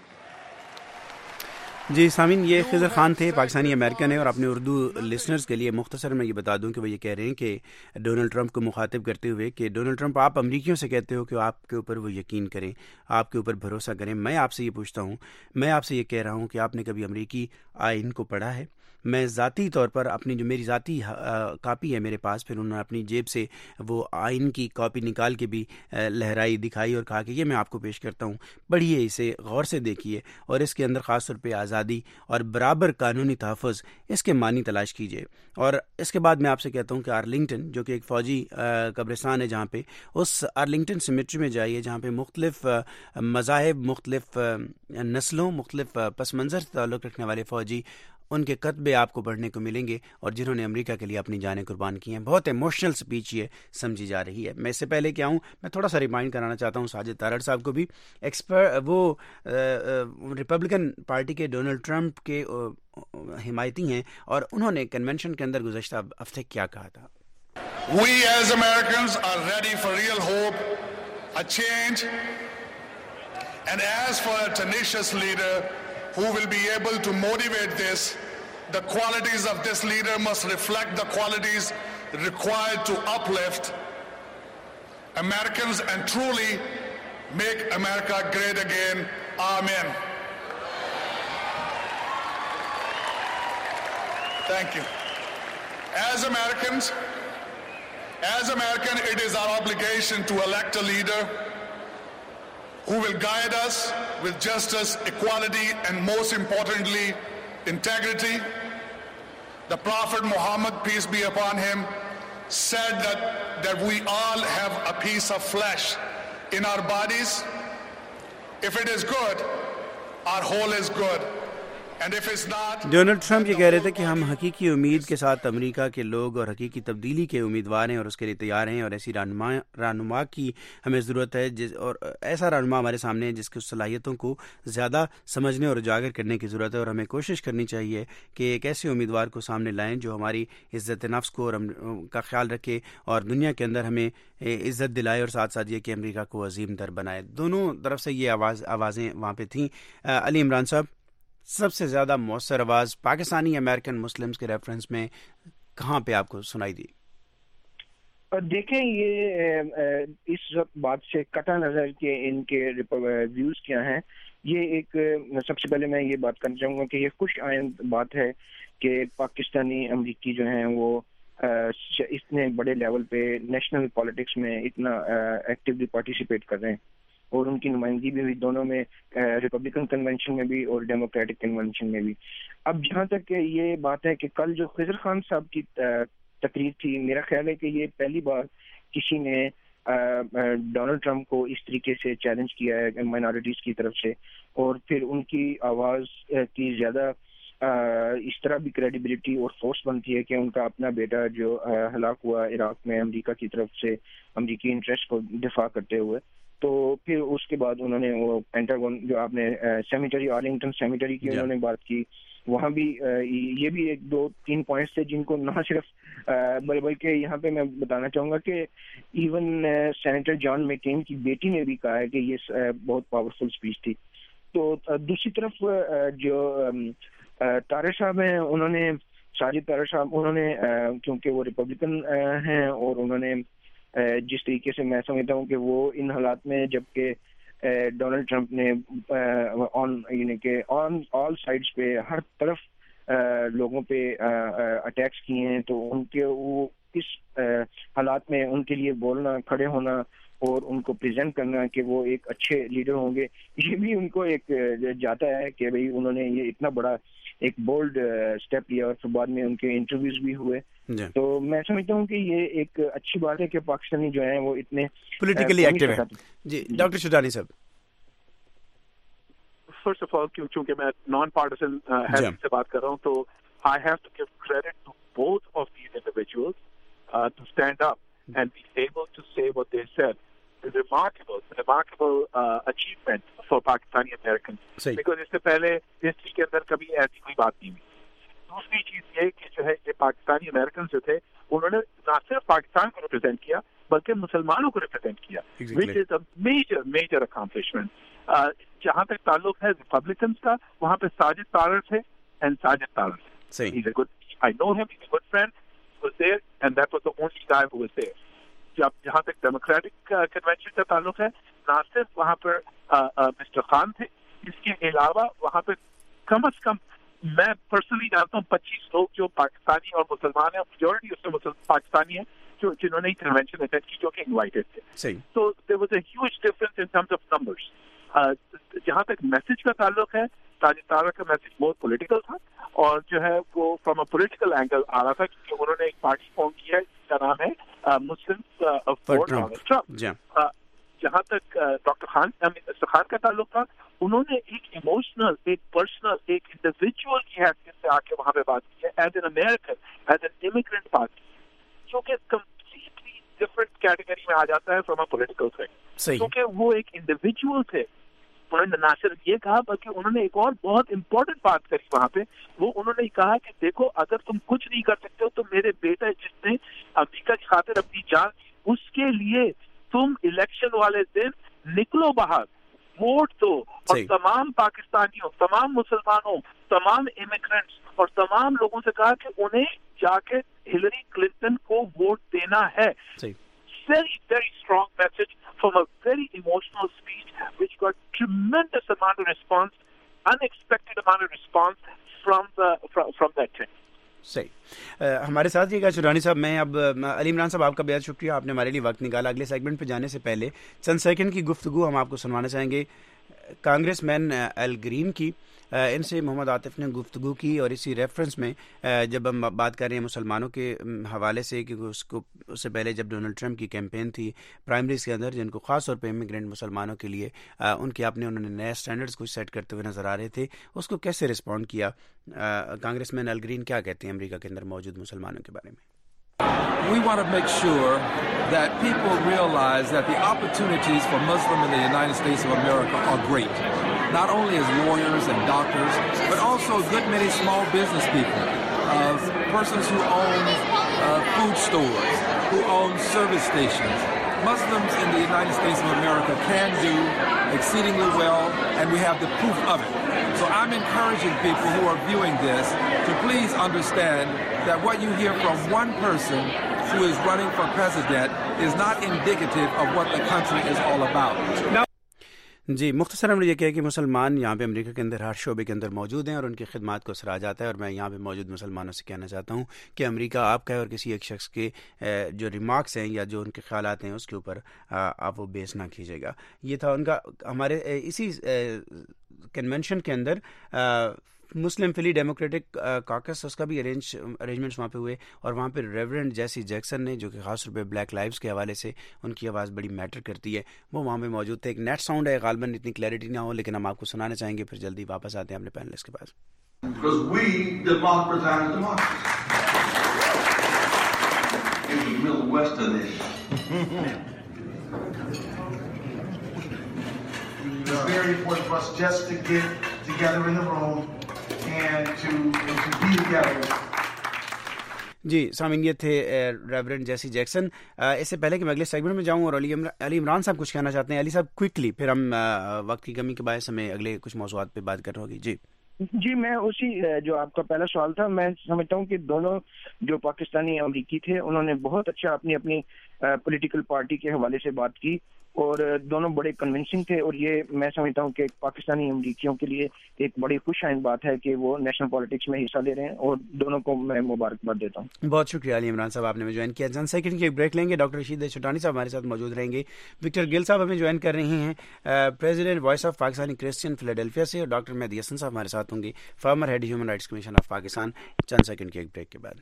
جی سامعین, یہ خضر خان تھے, Pakistani American ہیں, اور اپنے Urdu listeners کے لیے مختصر میں یہ بتا دوں کہ وہ یہ کہہ رہے ہیں کہ ڈونلڈ ٹرمپ کو مخاطب کرتے ہوئے کہ ڈونلڈ ٹرمپ, آپ امریکیوں سے کہتے ہو کہ آپ کے اوپر وہ یقین کریں, آپ کے اوپر بھروسہ کریں. میں آپ سے یہ پوچھتا ہوں, میں آپ سے یہ کہہ رہا ہوں کہ آپ نے کبھی امریکی آئین کو پڑھا ہے؟ میں ذاتی طور پر اپنی جو میری ذاتی کاپی ہے میرے پاس، پھر انہوں نے اپنی جیب سے وہ آئین کی کاپی نکال کے بھی لہرائی دکھائی اور کہا کہ یہ میں آپ کو پیش کرتا ہوں، پڑھیے اسے، غور سے دیکھیے اور اس کے اندر خاص طور پہ آزادی اور برابر قانونی تحفظ اس کے معنی تلاش کیجیے. اور اس کے بعد میں آپ سے کہتا ہوں کہ آرلنگٹن جو کہ ایک فوجی قبرستان ہے جہاں پہ، اس آرلنگٹن سیمیٹری میں جائیے جہاں پہ مختلف مذاہب، مختلف نسلوں، مختلف پس منظر سے تعلق رکھنے والے فوجی، ان کے کتبے آپ کو پڑھنے کو ملیں گے اور جنہوں نے امریکہ کے لیے اپنی جانیں قربان کی ہیں. بہت ایموشنل سپیچ یہ سمجھی جا رہی ہے. میں اس سے پہلے کیا ہوں، میں تھوڑا سا ریمائنڈ کرانا چاہتا ہوں ساجد تارڑ صاحب کو بھی، وہ ریپبلکن پارٹی کے ڈونلڈ ٹرمپ کے حمایتی ہیں اور انہوں نے کنونشن کے اندر گزشتہ ہفتے کیا کہا تھا. We as Americans are ready for real hope, a change, and as for a tenacious leader who will be able to motivate this, the qualities of this leader must reflect the qualities required to uplift Americans and truly make America great again. Amen. Thank you. As American, it is our obligation to elect a leader who will guide us with justice, equality, and most importantly, integrity. The Prophet Muhammad, peace be upon him, said that we all have a piece of flesh in our bodies. If it is good, our whole is good. Donald Trump یہ کہہ رہے تھے کہ ہم حقیقی امید کے ساتھ امریکہ کے لوگ اور حقیقی تبدیلی کے امیدوار ہیں اور اس کے لیے تیار ہیں، اور ایسی رہنما کی ہمیں ضرورت ہے اور ایسا رہنما ہمارے سامنے ہے جس کی صلاحیتوں کو زیادہ سمجھنے اور اجاگر کرنے کی ضرورت ہے، اور ہمیں کوشش کرنی چاہیے کہ ایک ایسے امیدوار کو سامنے لائیں جو ہماری عزت نفس کو کا خیال رکھے اور دنیا کے اندر ہمیں عزت دلائے، اور ساتھ ساتھ یہ کہ امریکہ کو عظیم تر بنائے. دونوں طرف سے یہ آوازیں وہاں پہ تھیں. علی عمران صاحب، سب سے زیادہ مؤثر آواز پاکستانی امریکن مسلمز کے ریفرنس میں کہاں پہ آپ کو سنائی دی؟ دیکھیں، یہ اس بات سے قطع نظر کہ ان کے ویوز کیا ہیں، یہ ایک سب سے پہلے میں یہ بات کرنا چاہوں گا کہ یہ خوش آئند بات ہے کہ پاکستانی امریکی جو ہیں وہ اتنے بڑے لیول پہ نیشنل پالیٹکس میں اتنا ایکٹیولی پارٹیسپیٹ کر رہے ہیں، اور ان کی نمائندگی بھی ہوئی دونوں میں، ریپبلکن کنونشن میں بھی اور ڈیموکریٹک کنونشن میں بھی. اب جہاں تک کہ یہ بات ہے کہ کل جو خضر خان صاحب کی تقریر تھی، میرا خیال ہے کہ یہ پہلی بار کسی نے ڈونلڈ ٹرمپ کو اس طریقے سے چیلنج کیا ہے مائنارٹیز کی طرف سے، اور پھر ان کی آواز کی زیادہ اس طرح بھی کریڈیبلٹی اور فورس بنتی ہے کہ ان کا اپنا بیٹا جو ہلاک ہوا عراق میں امریکہ کی طرف سے امریکی انٹرسٹ کو دفاع کرتے ہوئے، تو پھر اس کے بعد انہوں نے وہ پینٹاگون جو آپ نے سیمیٹری آرلنگٹن سیمیٹری کی انہوں نے بات کی، وہاں بھی یہ بھی ایک دو تین پوائنٹس تھے جن کو نہ صرف بلکہ یہاں پہ میں بتانا چاہوں گا کہ ایون سینیٹر جان مکین کی بیٹی نے بھی کہا ہے کہ یہ بہت پاورفل اسپیچ تھی. تو دوسری طرف جو طارق صاحب ہیں، انہوں نے ساجد طارق صاحب، انہوں نے کیونکہ وہ ریپبلکن ہیں اور انہوں نے جس طریقے سے میں سمجھتا ہوں کہ وہ ان حالات میں جبکہ ڈونلڈ ٹرمپ نے یعنی کہ آن آل سائڈس پہ ہر طرف لوگوں پہ اٹیکس کیے ہیں، تو ان کے وہ اس حالات میں ان کے لیے بولنا، کھڑے ہونا اور ان کو پریزنٹ کرنا کہ وہ ایک اچھے لیڈر ہوں گے، یہ بھی ان کو ایک جاتا ہے کہ بھئی انہوں نے یہ اتنا بڑا ایک بولڈ سٹیپ لیا، اور پھر بعد میں ان کے انٹرویوز بھی ہوئے. تو میں سمجھتا ہوں کہ یہ ایک اچھی بات ہے کہ پاکستانی جو ہیں وہ اتنے پولیٹیکلی ایکٹیو ہیں. جی ڈاکٹر شجانی صاحب. فرسٹ آف آل چونکہ میں نان پارٹیسن سے بات کر رہا ہوں، تو I have to give credit to both of these individuals to stand up and be able to say what they said. remarkable achievement for Pakistani Americans, because اس سے پہلے ہسٹری کے اندر کبھی ایسی کوئی بات نہیں ہوئی. دوسری چیز یہ کہ جو ہے یہ پاکستانی امریکن جو تھے انہوں نے نہ صرف پاکستان کو ریپرزینٹ کیا بلکہ مسلمانوں کو ریپرزینٹ کیا, which is a major accomplishment. جہاں تک تعلق ہے ریپبلکنس کا, وہاں پہ ساجد طارڑ تھے and Sajid طارڑ. He's a good, I know him, he's a good friend, he was there and that was the only guy who was there. جہاں تک ڈیموکریٹک کنونشن کا تعلق ہے, نہ صرف وہاں پر مسٹر خان تھے, اس کے علاوہ وہاں پہ کم از کم मैं पर्सनली जानता हूँ 25 लोग जो पाकिस्तानी और मुसलमान हैं, मेजॉरिटी उसमें पाकिस्तानी है, जो जिन्होंने कन्वेंशन अटेंड की, जो कि इनवाइटेड थे. तो there was a huge difference in terms of numbers. जहाँ तक मैसेज का ताल्लुक है, ताजिद तारक का मैसेज बहुत पॉलिटिकल था, और जो है वो फ्रॉम अ पॉलिटिकल एंगल आ रहा था, क्योंकि उन्होंने एक पार्टी फॉर्म की है जिसका नाम है मुस्लिम्स फॉर ट्रम्प. जहाँ तक डॉक्टर खान का ताल्लुक था, उन्होंने एक इमोशनल, एक पर्सनल, एक इंडिविजुअल की हैसियत से आके वहाँ पे बात की है, as an American, as an immigrant party, जो कि कम्प्लीटली डिफरेंट कैटेगरी में आ जाता है फ्रॉम अ पॉलिटिकल थिंग. क्योंकि वो एक इंडिविजुअल थे. उन्होंने ना सिर्फ ये कहा, बल्कि उन्होंने एक और बहुत इंपॉर्टेंट बात करी वहाँ पे. वो उन्होंने कहा कि देखो, अगर तुम कुछ नहीं कर सकते हो तो मेरे बेटे जिसने अमेरिका की खातिर अपनी जान दी, उसके लिए तुम इलेक्शन वाले दिन निकलो बाहर, वोट दो, और तमाम पाकिस्तानियों, तमाम मुसलमानों, तमाम इमिग्रेंट्स और तमाम लोगों से कहा कि उन्हें जाके हिलरी क्लिंटन को वोट देना है. Very, very strong message from a very emotional speech, which got tremendous amount of response, unexpected amount of response from that team. सही. हमारे साथ ये चुरानी साहब, मैं अब अली इमरान साहब, आपका बेहद शुक्रिया, आपने हमारे लिए वक्त निकाला. अगले सेगमेंट पे जाने से पहले चंद सेकंड की गुफ्तगू हम आपको सुनवाना चाहेंगे कांग्रेसमैन एल ग्रीन की. इनसे मोहम्मद आतिफ ने गुफ्तगू की, और इसी रेफरेंस में जब हम बात कर रहे हैं मुसलमानों के हवाले से, क्योंकि उससे पहले जब डोनाल्ड ट्रंप की कैंपेन थी प्राइमरीज के अंदर, जिनको ख़ास तौर पे इमिग्रेंट मुसलमानों के लिए उन्होंने नए स्टैंडर्ड्स को सेट करते हुए नज़र आ रहे थे, उसको कैसे रिस्पॉन्ड किया. कांग्रेसमैन एल ग्रीन क्या कहते हैं अमेरिका के अंदर मौजूद मुसलमानों के बारे में. We want to make sure that people realize that the opportunities for Muslims in the United States of America are great. Not only as lawyers and doctors, but also a good many small business people, persons who own food stores, who own service stations. Muslims in the United States of America can do exceedingly well, and we have the proof of it. So I'm encouraging people who are viewing this to please understand that what you hear from one person who is running for president is not indicative of what the country is all about. जी, मुख्तसर हमने ये किया कि मुसलमान यहाँ पे America के अंदर हर शोबे के अंदर मौजूद हैं और उनकी खिदमत को सराहा जाता है. और मैं यहाँ पे मौजूद मुसलमानों से कहना चाहता हूँ कि अमेरिका आपका है, और किसी एक शख्स के जो रिमार्क्स हैं या जो उनके ख्यालात हैं उसके ऊपर आप वो बेस ना कीजिएगा. ये था उनका. हमारे इसी कन्वेंशन के अंदर मुस्लिम फिली डेमोक्रेटिक कॉकस, उसका भी अरेंजमेंट्स वहाँ पे हुए, और वहाँ पे रेवरेंड जैसी जैक्सन ने, जो कि खास तौर पे ब्लैक लाइव्स के हवाले से उनकी आवाज़ बड़ी मैटर करती है, वो वहाँ पे मौजूद थे. एक नेट साउंड है, गालबन इतनी क्लैरिटी ना हो, लेकिन हम आपको सुनाना चाहेंगे. फिर जल्दी वापस आते हैं अपने पैनलिस्ट के पास. It's very important for us just to get together in the room and to be together. जी सामीन, ये थे रेवरेंड जैसी जैक्सन. इससे पहले कि मैं अगले सेगमेंट में जाऊं और अली इमरान साहब कुछ कहना चाहते हैं. अली साहब क्विकली, फिर हम वक्त की कमी के बायस हमें अगले कुछ मौज़ूआत पे बात करनी होगी. जी, मैं उसी जो आपका पहला सवाल था, मैं समझता हूँ कि दोनों जो पाकिस्तानी अमरीकी थे, उन्होंने बहुत अच्छा अपनी अपनी पॉलिटिकल पार्टी के हवाले से बात की, और दोनों बड़े कन्विंसिंग थे. और ये मैं समझता हूँ कि पाकिस्तानी अमरीकियों के लिए एक बड़ी खुशआइंद बात है कि वो नेशनल पॉलिटिक्स में हिस्सा ले रहे हैं, और दोनों को मैं मुबारकबाद देता हूँ. बहुत शुक्रिया अली इमरान साहब, आपने ज्वाइन किया. चंद सेकंड की एक ब्रेक लेंगे. डॉक्टर रशीद चुटानी साहब हमारे साथ मौजूद रहेंगे. विक्टर गिल साहब हमें ज्वाइन कर रहे हैं president Voice of Pakistani Christian Philadelphia से, और डॉक्टर मेहदी हसन साहब हमारे साथ होंगे, former head human rights commission of Pakistan. चंद सेकंड की एक ब्रेक के बाद.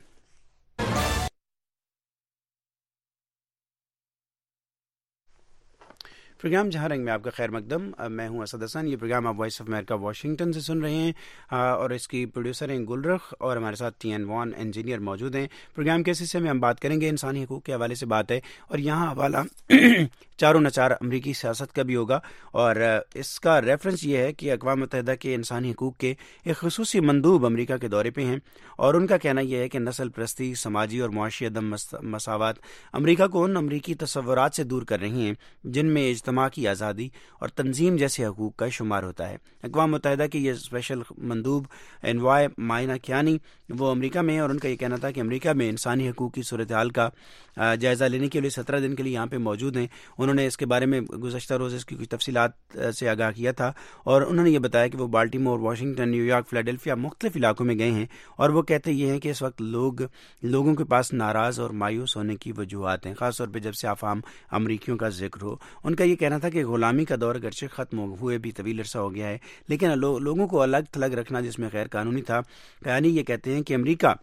प्रोग्राम जहाँ रंग में आपका खैर मकदम. मैं हूँ असद हसन. ये प्रोग्राम आप वॉइस ऑफ अमेरिका वाशिंगटन से सुन रहे हैं, और इसकी प्रोड्यूसर हैं गुलरख, और हमारे साथ टीएन वॉन इंजीनियर मौजूद हैं. प्रोग्राम के हिस्से में हम बात करेंगे इंसानी हकूक़ के हवाले से बात है, और यहाँ हवाला चारों नचार अमरीकी सियासत का भी होगा, और इसका रेफरेंस ये है कि अक़वाम मुत्तहिदा के इंसानी हकूक़ के एक ख़ुसूसी मंदूब अमरीका के दौरे पे हैं, और उनका कहना यह है कि नस्ल परस्ती, समाजी और मुआशी अदम मसावत अमरीका को उन अमरीकी तसव्वुरात से दूर कर रही हैं जिनमें اجتماع کی آزادی اور تنظیم جیسے حقوق کا شمار ہوتا ہے۔ اقوام متحدہ کے یہ اسپیشل مندوب انوائے مائنا کیانی وہ امریکہ میں، اور ان کا یہ کہنا تھا کہ امریکہ میں انسانی حقوق کی صورتحال کا جائزہ لینے کے لیے 17 دن کے لیے یہاں پہ موجود ہیں۔ انہوں نے اس کے بارے میں گزشتہ روز اس کی کچھ تفصیلات سے آگاہ کیا تھا، اور انہوں نے یہ بتایا کہ وہ Baltimore, Washington, New York, Philadelphia مختلف علاقوں میں گئے ہیں، اور وہ کہتے یہ ہیں کہ اس وقت لوگوں کے پاس ناراض اور مایوس ہونے کی وجوہات ہیں، خاص طور پہ جب سے عام امریکیوں کا ذکر ہو۔ ان کا یہ کہنا تھا کہ غلامی کا دور اگرچہ ختم ہوئے بھی طویل عرصہ ہو گیا ہے، لیکن لوگوں کو الگ تھلگ رکھنا جس میں غیر قانونی تھا۔ کیانی یہ کہتے ہیں کہ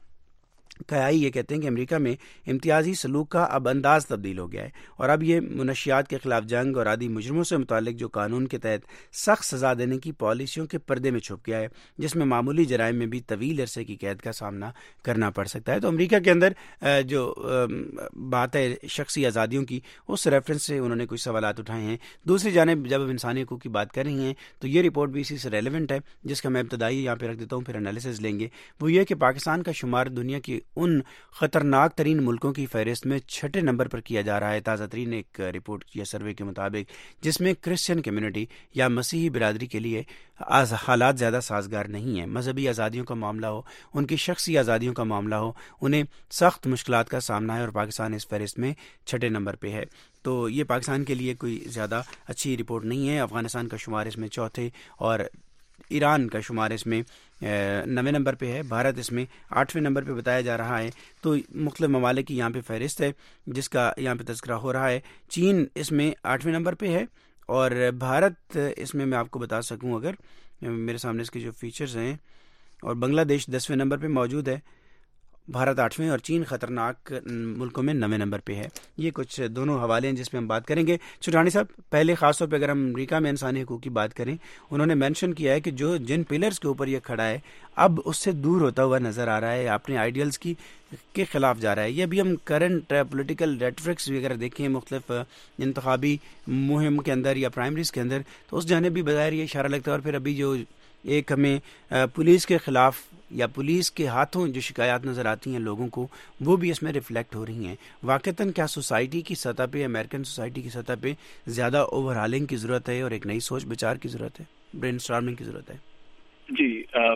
امریکہ میں امتیازی سلوک کا اب انداز تبدیل ہو گیا ہے، اور اب یہ منشیات کے خلاف جنگ اور عادی مجرموں سے متعلق جو قانون کے تحت سخت سزا دینے کی پالیسیوں کے پردے میں چھپ گیا ہے، جس میں معمولی جرائم میں بھی طویل عرصے کی قید کا سامنا کرنا پڑ سکتا ہے۔ تو امریکہ کے اندر جو بات ہے شخصی آزادیوں کی، اس ریفرنس سے انہوں نے کچھ سوالات اٹھائے ہیں۔ دوسری جانب جب ہم انسانی حقوق کی بات کر رہی ہیں تو یہ رپورٹ بھی اسی سے ریلیونٹ ہے، جس کا میں ابتدائی یہاں پہ رکھ دیتا ہوں، پھر انالیسز لیں گے۔ وہ یہ کہ پاکستان کا شمار دنیا کی ان خطرناک ترین ملکوں کی فہرست میں 6 نمبر پر کیا جا رہا ہے، تازہ ترین ایک رپورٹ یا سروے کے مطابق، جس میں کرسچین کمیونٹی یا مسیحی برادری کے لیے حالات زیادہ سازگار نہیں ہیں۔ مذہبی آزادیوں کا معاملہ ہو، ان کی شخصی آزادیوں کا معاملہ ہو، انہیں سخت مشکلات کا سامنا ہے، اور پاکستان اس فہرست میں 6 نمبر پہ ہے۔ تو یہ پاکستان کے لیے کوئی زیادہ اچھی رپورٹ نہیں ہے۔ افغانستان کا شمار اس میں 4، اور ایران کا شمار اس میں 9 نمبر پہ ہے۔ بھارت اس میں 8ویں نمبر پہ بتایا جا رہا ہے۔ تو مختلف ممالک کی یہاں پہ فہرست ہے جس کا یہاں پہ تذکرہ ہو رہا ہے۔ چین اس میں 8ویں نمبر پہ ہے، اور بھارت اس میں آپ کو بتا سکوں اگر میرے سامنے اس کے جو فیچرز ہیں، اور بنگلہ دیش 10ویں نمبر پہ موجود ہے، بھارت 8ویں، اور چین خطرناک ملکوں میں 9ویں نمبر پہ ہے۔ یہ کچھ دونوں حوالے ہیں جس پہ ہم بات کریں گے۔ چوٹھانی صاحب، پہلے خاص طور پہ اگر ہم امریکہ میں انسانی حقوق کی بات کریں، انہوں نے مینشن کیا ہے کہ جن پلرز کے اوپر یہ کھڑا ہے اب اس سے دور ہوتا ہوا نظر آ رہا ہے، اپنے آئیڈیلز کے خلاف جا رہا ہے۔ یہ ابھی ہم کرنٹ پولیٹیکل ریٹرکس وغیرہ دیکھیں مختلف انتخابی مہم کے اندر یا پرائمریز کے اندر، تو اس جانب بھی بظاہر یہ اشارہ لگتا ہے۔ اور پھر ابھی جو ایک ہمیں پولیس کے خلاف یا پولیس کے ہاتھوں جو شکایات نظر آتی ہیں لوگوں کو، وہ بھی اس میں ریفلیکٹ ہو رہی ہیں۔ واقعتاً کیا سوسائٹی کی سطح پہ، امریکن سوسائٹی کی سطح پہ زیادہ اوور ہالنگ کی ضرورت ہے، اور ایک نئی سوچ بچار کی ضرورت ہے، برین اسٹارمنگ کی ضرورت ہے؟ جی،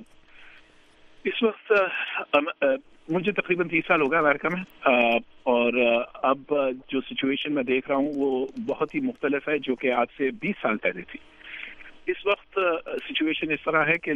اس وقت مجھے تقریباً 30 سال ہو گیا امریکہ میں، اور اب جو سچویشن میں دیکھ رہا ہوں وہ بہت ہی مختلف ہے جو کہ آج سے 20 سال پہلے تھی۔ اس وقت سچویشن اس طرح ہے کہ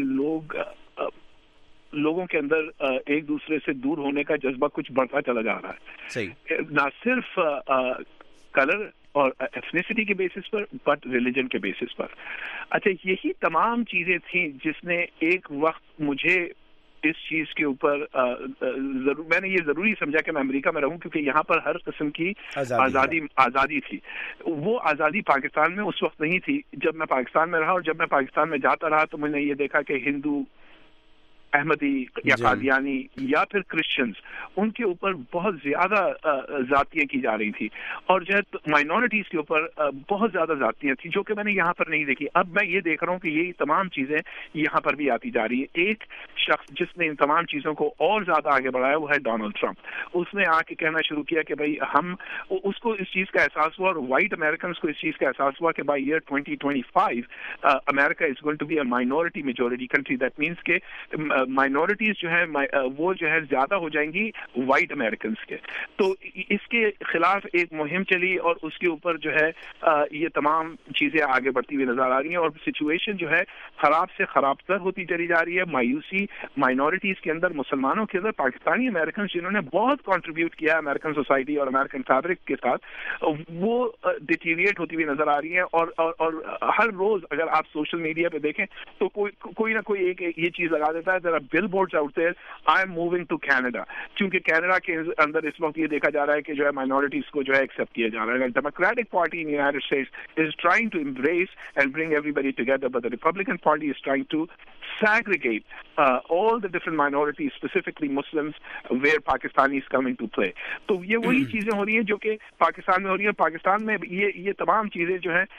لوگوں کے اندر ایک دوسرے سے دور ہونے کا جذبہ کچھ بڑھتا چلا جا رہا ہے، صحیح، نہ صرف کلر اور ایتھنیسٹی کے بیسس پر بٹ ریلیجن کے بیسس پر۔ اچھا، یہی تمام چیزیں تھیں جس نے ایک وقت مجھے اس چیز کے اوپر میں نے یہ ضروری سمجھا کہ میں امریکہ میں رہوں، کیونکہ یہاں پر ہر قسم کی آزادی تھی۔ وہ آزادی پاکستان میں اس وقت نہیں تھی جب میں پاکستان میں رہا، اور جب میں پاکستان میں جاتا رہا تو میں نے یہ دیکھا کہ ہندو، احمدی یا قادیانی یا پھر کرسچنز، ان کے اوپر بہت زیادہ ذاتیاں کی جا رہی تھی، اور جو ہے مائنورٹیز کے اوپر بہت زیادہ ذاتیاں تھیں جو کہ میں نے یہاں پر نہیں دیکھی۔ اب میں یہ دیکھ رہا ہوں کہ یہ تمام چیزیں یہاں پر بھی آتی جا رہی ہے۔ ایک شخص جس نے ان تمام چیزوں کو اور زیادہ آگے بڑھایا وہ ہے ڈونلڈ ٹرمپ۔ اس نے آ کے کہنا شروع کیا کہ بھائی اس کو اس چیز کا احساس ہوا، اور وائٹ امریکنز کو اس چیز کا احساس ہوا کہ by year 2025 America is going to be a minority majority country. That means کہ مائنورٹیز جو ہے وہ جو ہے زیادہ ہو جائیں گی وائٹ امریکنز کے۔ تو اس کے خلاف ایک مہم چلی، اور اس کے اوپر جو ہے یہ تمام چیزیں آگے بڑھتی ہوئی نظر آ رہی ہیں، اور سچویشن جو ہے خراب سے خراب تر ہوتی چلی جا رہی ہے۔ مایوسی مائنورٹیز کے اندر، مسلمانوں کے اندر، پاکستانی امریکنز جنہوں نے بہت کنٹریبیوٹ کیا ہے امریکن سوسائٹی اور امریکن فیبرک کے ساتھ، وہ ڈیٹیریٹ ہوتی ہوئی نظر آ رہی ہیں۔ اور ہر روز اگر آپ سوشل میڈیا پہ دیکھیں تو کوئی نہ کوئی ایک یہ چیز لگا دیتا ہے، ذرا billboards out there I am moving to Canada, کیونکہ کینیڈا کے اندر اس وقت یہ دیکھا جا رہا ہے کہ جو ہے مائنورٹیز کو جو ہے ایکسیپٹ کیا جا رہا ہے۔ Democratic Party in United States is trying to embrace and bring everybody together, but the Republican Party is trying to segregate all the different minorities, specifically Muslims, where Pakistanis come into play. تو یہ وہی چیزیں ہو رہی ہیں جو کہ پاکستان میں ہو رہی ہیں۔ پاکستان میں یہ تمام چیزیں جو ہیں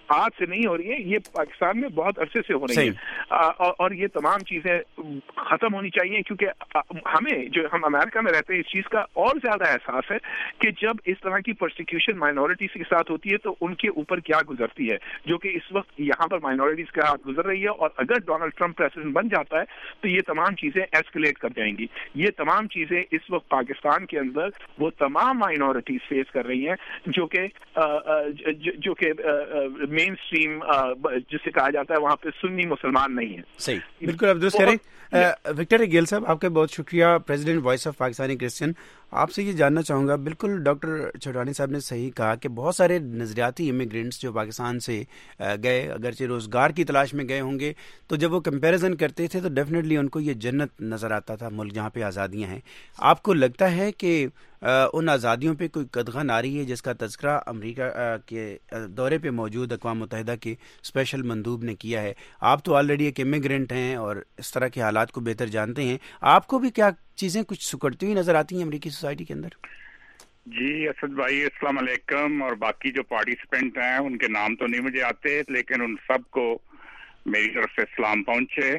आज से नहीं हो रही है, ये पाकिस्तान में बहुत अरसे से हो रही है, और ये तमाम चीजें खत्म होनी चाहिए, क्योंकि हमें जो हम अमेरिका में रहते हैं इस चीज का और ज्यादा एहसास है कि जब इस तरह की प्रोसिक्यूशन माइनॉरिटीज के साथ होती है तो उनके ऊपर क्या गुजरती है, जो कि इस वक्त यहाँ पर माइनॉरिटीज के साथ गुजर रही है। और अगर डोनाल्ड ट्रंप प्रेसिडेंट बन जाता है तो ये तमाम चीजें एस्केलेट कर जाएंगी। ये तमाम चीजें इस वक्त पाकिस्तान के अंदर वो तमाम माइनॉरिटीज फेस कर रही हैं जो कि मेन स्ट्रीम जिसे कहा जाता है वहाँ पे सुन्नी मुसलमान नहीं है। सही, बिल्कुल आप दुरुस्त करें। विक्टर गिल साहब, आपका बहुत शुक्रिया, president Voice of Pakistani Christian. आपसे ये जानना चाहूँगा, बिल्कुल डॉक्टर छोटानी साहब ने सही कहा कि बहुत सारे नज़रियाती इमिग्रेंट्स जो पाकिस्तान से गए, अगरचे रोज़गार की तलाश में गए होंगे, तो जब वो कंपैरिजन करते थे तो डेफिनेटली उनको ये जन्नत नज़र आता था, मुल्क जहाँ पे आज़ादियाँ हैं। आपको लगता है कि उन आज़ादियों पे कोई कदगन आ रही है जिसका तज़किरा अमेरिका के दौरे पे मौजूद अक़वाम मुत्तहिदा के स्पेशल मंदूब ने किया है? आप तो ऑलरेडी एक इमिग्रेंट हैं और इस तरह के हालात को बेहतर जानते हैं, आपको भी क्या चीज़ें कुछ सुकड़ती हुई नज़र आती हैं अमेरिकी सोसाइटी के अंदर? जी असद भाई, अस्सलाम वालेकुम, और बाकी जो पार्टिसिपेंट हैं उनके नाम तो नहीं मुझे आते, लेकिन उन सबको मेरी तरफ से सलाम पहुंचे।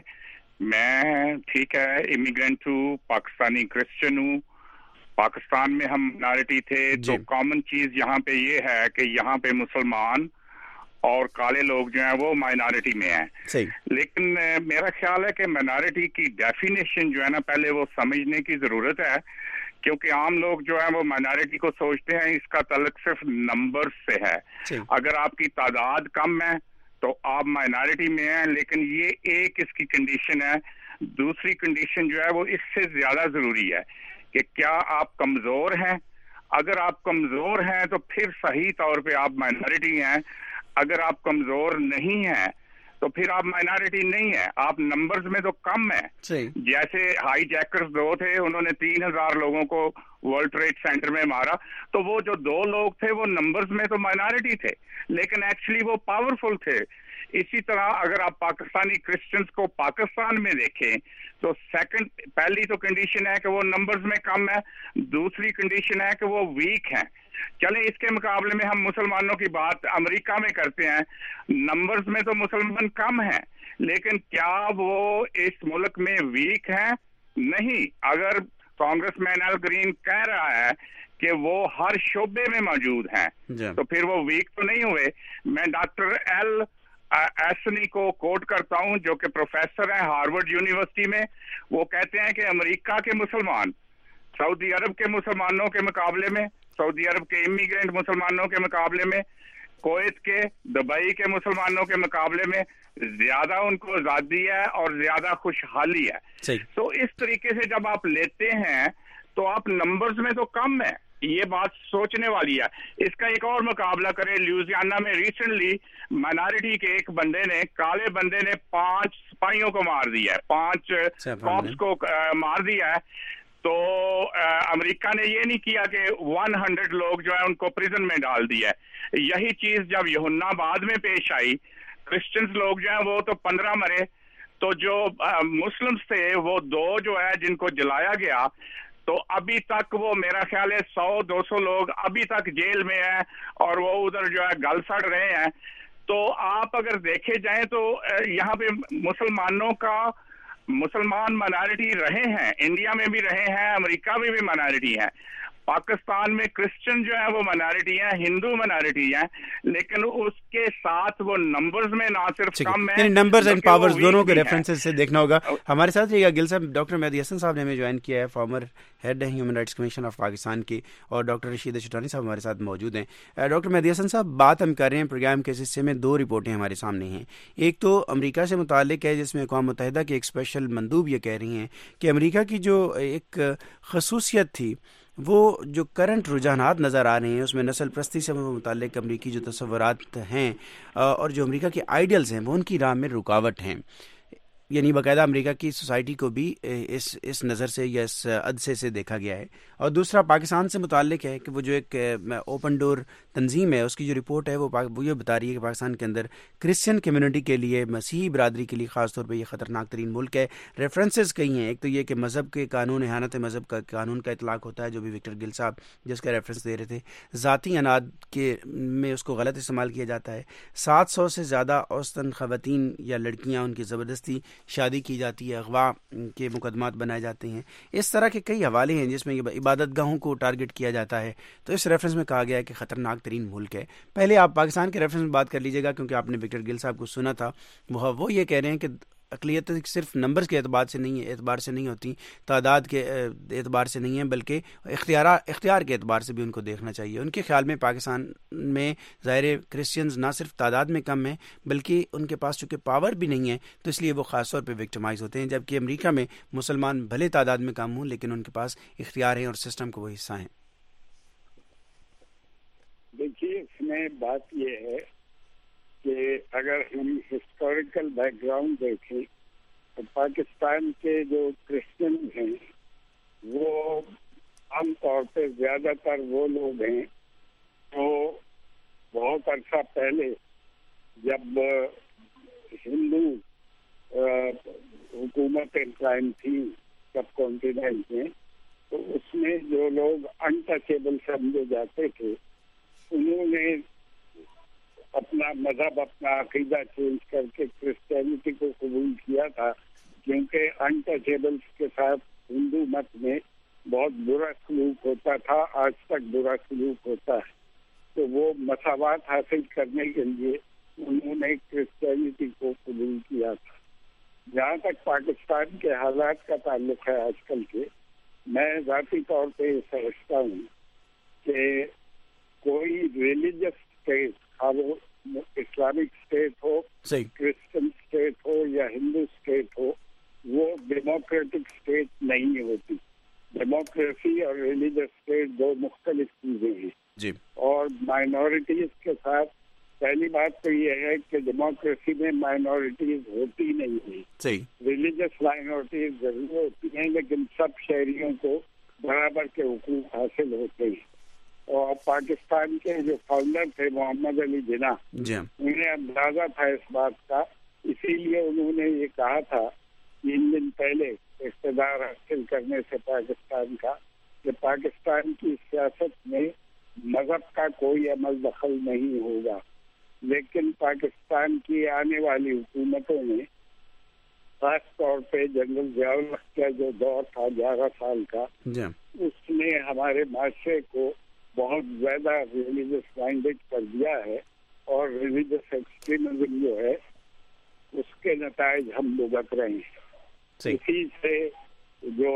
मैं ठीक है इमिग्रेंट हूँ, पाकिस्तानी क्रिश्चियन हूँ, पाकिस्तान में हम माइनॉरिटी थे, तो कॉमन चीज यहाँ पे ये है कि यहाँ पे मुसलमान और काले लोग जो हैं वो माइनॉरिटी में हैं। लेकिन मेरा ख्याल है कि माइनॉरिटी की डेफिनेशन जो है ना पहले वो समझने की जरूरत है, क्योंकि आम लोग जो है वो माइनॉरिटी को सोचते हैं इसका ताल्लुक सिर्फ नंबर से है। अगर आपकी तादाद कम है तो आप माइनॉरिटी में हैं, लेकिन ये एक इसकी कंडीशन है। दूसरी कंडीशन जो है वो इससे ज्यादा जरूरी है कि क्या आप कमजोर हैं। अगर आप कमजोर हैं तो फिर सही तौर पे आप माइनॉरिटी हैं, अगर आप कमजोर नहीं हैं तो फिर आप माइनॉरिटी नहीं है, आप नंबर्स में तो कम है। जैसे हाई जैकर्स 2 थे, उन्होंने 3000 लोगों को वर्ल्ड ट्रेड सेंटर में मारा, तो वो जो 2 लोग थे वो नंबर्स में तो माइनॉरिटी थे, लेकिन एक्चुअली वो पावरफुल थे। इसी तरह अगर आप पाकिस्तानी क्रिश्चियंस को पाकिस्तान में देखें तो पहली तो कंडीशन है कि वो नंबर्स में कम है, दूसरी कंडीशन है कि वो वीक हैं। चलें इसके मुकाबले में हम मुसलमानों की बात अमेरिका में करते हैं, नंबर्स में तो मुसलमान कम हैं, लेकिन क्या वो इस मुल्क में वीक हैं? नहीं। अगर कांग्रेसमैन एल ग्रीन कह रहा है कि वो हर शोबे में मौजूद हैं तो फिर वो वीक तो नहीं हुए। मैं डॉक्टर एल एसनी को कोट करता हूं जो कि प्रोफेसर हैं हार्वर्ड यूनिवर्सिटी में। वो कहते हैं कि अमेरिका के मुसलमान सऊदी अरब के मुसलमानों के मुकाबले में, सऊदी अरब के इमिग्रेंट मुसलमानों के मुकाबले में, कुवैत के, दुबई के मुसलमानों के मुकाबले में ज्यादा उनको आजादी है और ज्यादा खुशहाली है। तो इस तरीके से जब आप लेते हैं तो आप नंबर्स में तो कम है, ये बात सोचने वाली है। इसका एक और मुकाबला करें, लुइसियाना में रिसेंटली माइनॉरिटी के एक बंदे ने, काले बंदे ने 5 सिपाहियों को मार दिया है, 5 कॉप्स को मार दिया है। तो अमेरिका ने ये नहीं किया कि 100 लोग जो है उनको प्रिजन में डाल दिया है। यही चीज जब यूहन्नाबाद में पेश आई, क्रिश्चियंस लोग जो है वो तो 15 मरे, तो जो मुस्लिम्स थे वो 2 जो है जिनको जलाया गया, तो अभी तक वो मेरा ख्याल है 100-200 लोग अभी तक जेल में हैं और वो उधर जो है गल सड़ रहे हैं। तो आप अगर देखे जाएं तो यहाँ पे मुसलमान माइनॉरिटी रहे हैं, इंडिया में भी रहे हैं, अमेरिका में भी माइनॉरिटी हैं, पाकिस्तान में क्रिश्चियन जो है वो माइनॉरिटी है, हिंदू माइनॉरिटी है, लेकिन उसके साथ वो नंबर्स में ना सिर्फ कम है, नंबर्स एंड पावर्स दोनों के रेफरेंसेस से देखना होगा। हमारे साथ रहिएगा गिल साहब। डॉक्टर मेहदी हसन साहब ने हमें ज्वाइन किया है, फॉर्मर हेड है human rights commission of Pakistan की, और डॉक्टर रशीद छोटानी साहब हमारे साथ मौजूद हैं। डॉक्टर मेहदी हसन साहब, बात हम कर रहे हैं प्रोग्राम के हिस्से में, 2 रिपोर्टें हमारे सामने हैं। एक तो अमेरिका से मुताल्लिक है जिसमें अक़वाम मुत्तहिदा के एक स्पेशल मंदूब ये कह रही हैं कि अमेरिका की जो एक खसूसियत थी, वो जो करंट रुझानात नज़र आ रहे हैं उसमें नस्ल परस्ती से मुताल्लिक अमरीकी जो तसव्वुरात हैं और जो अमेरिका के आइडियल्स हैं वो उनकी राह में रुकावट हैं। یعنی باقاعدہ امریکہ کی سوسائٹی کو بھی اس نظر سے یا اس عدسے سے دیکھا گیا ہے. اور دوسرا پاکستان سے متعلق ہے کہ وہ جو ایک اوپن ڈور تنظیم ہے اس کی جو رپورٹ ہے وہ یہ بتا رہی ہے کہ پاکستان کے اندر کرسچن کمیونٹی کے لیے, مسیحی برادری کے لیے خاص طور پہ یہ خطرناک ترین ملک ہے. ریفرنسز کئی ہیں. ایک تو یہ کہ مذہب کے قانون, احانت مذہب کا قانون کا اطلاق ہوتا ہے جو بھی وکٹر گل صاحب جس کا ریفرنس دے رہے تھے, ذاتی اناد کے میں اس کو غلط استعمال کیا جاتا ہے, 700 سے زیادہ اوسطاً خواتین یا لڑکیاں ان کی زبردستی شادی کی جاتی ہے, اغوا کے مقدمات بنائے جاتے ہیں. اس طرح کے کئی حوالے ہیں جس میں عبادت گاہوں کو ٹارگٹ کیا جاتا ہے. تو اس ریفرنس میں کہا گیا ہے کہ خطرناک ترین ملک ہے. پہلے آپ پاکستان کے ریفرنس میں بات کر لیجیے گا کیونکہ آپ نے وکٹر گل صاحب کو سنا تھا. وہ یہ کہہ رہے ہیں کہ اقلیت صرف نمبرز کے اعتبار سے نہیں ہوتی, تعداد کے اعتبار سے نہیں ہے, بلکہ اختیار کے اعتبار سے بھی ان کو دیکھنا چاہیے. ان کے خیال میں پاکستان میں ظاہر کرسچنز نہ صرف تعداد میں کم ہیں بلکہ ان کے پاس چونکہ پاور بھی نہیں ہے تو اس لیے وہ خاص طور پہ وکٹمائز ہوتے ہیں, جبکہ امریکہ میں مسلمان بھلے تعداد میں کم ہوں لیکن ان کے پاس اختیار ہیں اور سسٹم کا وہ حصہ ہیں. دیکھیے اس میں بات یہ ہے کہ اگر ہم ہسٹوریکل بیک گراؤنڈ دیکھیں تو پاکستان کے جو کرسچنز ہیں وہ عام طور پہ زیادہ تر وہ لوگ ہیں جو بہت عرصہ پہلے جب ہندو حکومتیں قائم تھیں سب کانٹیننٹ میں, تو اس میں جو لوگ انٹچیبل سمجھے جاتے تھے انہوں نے اپنا مذہب, اپنا عقیدہ چینج کر کے کرسچینٹی کو قبول کیا تھا, کیونکہ انٹچیبلس کے ساتھ ہندو مت میں بہت برا سلوک ہوتا تھا, آج تک برا سلوک ہوتا ہے. تو وہ مساوات حاصل کرنے کے لیے انہوں نے کرسچینٹی کو قبول کیا تھا. جہاں تک پاکستان کے حالات کا تعلق ہے آج کل کے, میں ذاتی طور پہ یہ سمجھتا ہوں کہ کوئی ریلیجس اسٹیٹ, وہ اسلامک اسٹیٹ ہو, کرسچن اسٹیٹ ہو یا ہندو اسٹیٹ ہو, وہ ڈیموکریٹک اسٹیٹ نہیں ہوتی. ڈیموکریسی اور ریلیجس اسٹیٹ دو مختلف چیزیں ہیں جی. اور مائنورٹیز کے ساتھ پہلی بات تو یہ ہے کہ ڈیموکریسی میں مائنورٹیز ہوتی نہیں ہیں. ریلیجس مائنورٹیز ضرور ہوتی ہیں لیکن سب شہریوں کو برابر کے حقوق حاصل ہوتے ہیں. اور پاکستان کے جو فاؤنڈر تھے محمد علی جناح, انہیں اندازہ تھا اس بات کا, اسی لیے انہوں نے یہ کہا تھا 3 دن پہلے اقتدار حاصل کرنے سے پاکستان کا, کہ پاکستان کی سیاست میں مذہب کا کوئی عمل دخل نہیں ہوگا. لیکن پاکستان کی آنے والی حکومتوں نے, خاص طور پہ جنرل ضیاء الحق کا جو دور تھا 11 سال کا, اس نے ہمارے معاشرے کو بہت زیادہ ریلیجس مائنڈیڈ کر دیا ہے, اور ریلیجس ایکسٹریمزم جو ہے اس کے نتائج ہم بھگت رہے ہیں. اسی سے جو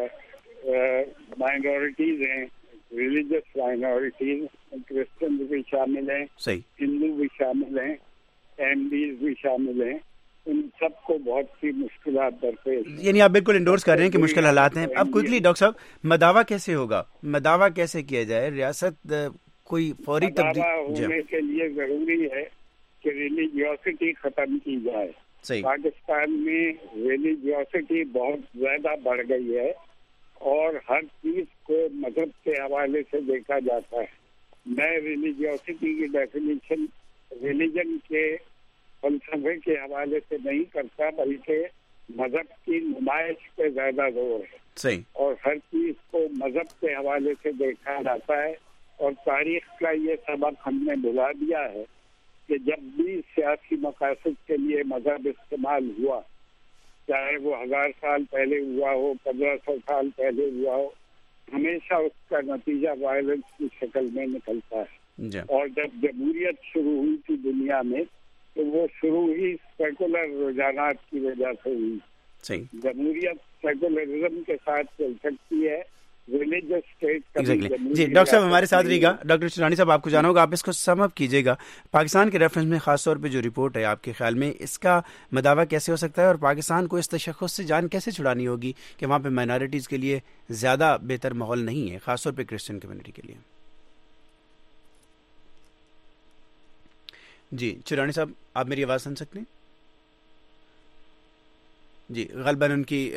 مائنورٹیز ہیں, ریلیجس مائنورٹیز, کرسچنز بھی شامل ہیں, ہندو بھی شامل ہیں, احمدیز بھی شامل ہیں, ان سب کو بہت سی مشکلات درپیش. یعنی آپ بالکل انڈورس کر رہے ہیں کہ مشکل حالات ہیں. اب کوئکلی ڈاکٹر صاحب, مداوا کیسے ہوگا, مداوا کیسے کیا جائے؟ ریاست کوئی فوری تبدیلی ہونے کے لیے ضروری ہے کہ ریلیجیوسٹی ختم کی جائے. پاکستان میں ریلیجیوسٹی بہت زیادہ بڑھ گئی ہے اور ہر چیز کو مذہب کے حوالے سے دیکھا جاتا ہے. میں ریلیجیوسٹی کی ڈیفینیشن ریلیجن کے فلسفے کے حوالے سے نہیں کرتا, بلکہ مذہب کی نمائش پہ زیادہ زور ہے. اور ہر چیز کو مذہب کے حوالے سے دیکھا جاتا ہے. اور تاریخ کا یہ سبق ہم نے بھلا دیا ہے کہ جب بھی سیاسی مقاصد کے لیے مذہب استعمال ہوا, چاہے وہ 1000 سال پہلے ہوا ہو, 1500 سال پہلے ہوا ہو, ہمیشہ اس کا نتیجہ وائلنس کی شکل میں نکلتا ہے. اور جب جمہوریت شروع ہوئی تھی دنیا میں تو وہ شروع ہی سیکولر رجحانات کی وجہ سے ہوئی. جمہوریت سیکولرزم کے ساتھ چل سکتی ہے, ریلیجس اسٹیٹ. جی ڈاکٹر صاحب ہمارے ساتھ رہیے گا. ڈاکٹر چرانی صاحب آپ کو جانا ہوگا, آپ اس کو سم اپ کیجیے گا. پاکستان کے ریفرنس میں خاص طور پہ جو رپورٹ ہے, آپ کے خیال میں اس کا مداوا کیسے ہو سکتا ہے, اور پاکستان کو اس تشخص سے جان کیسے چھڑانی ہوگی کہ وہاں پہ مائنارٹیز کے لیے زیادہ بہتر ماحول نہیں ہے, خاص طور پہ کرسچن کمیونٹی کے لیے؟ جی چرانی صاحب, آپ میری آواز سن سکتے ہیں؟ جی غالباً ان کی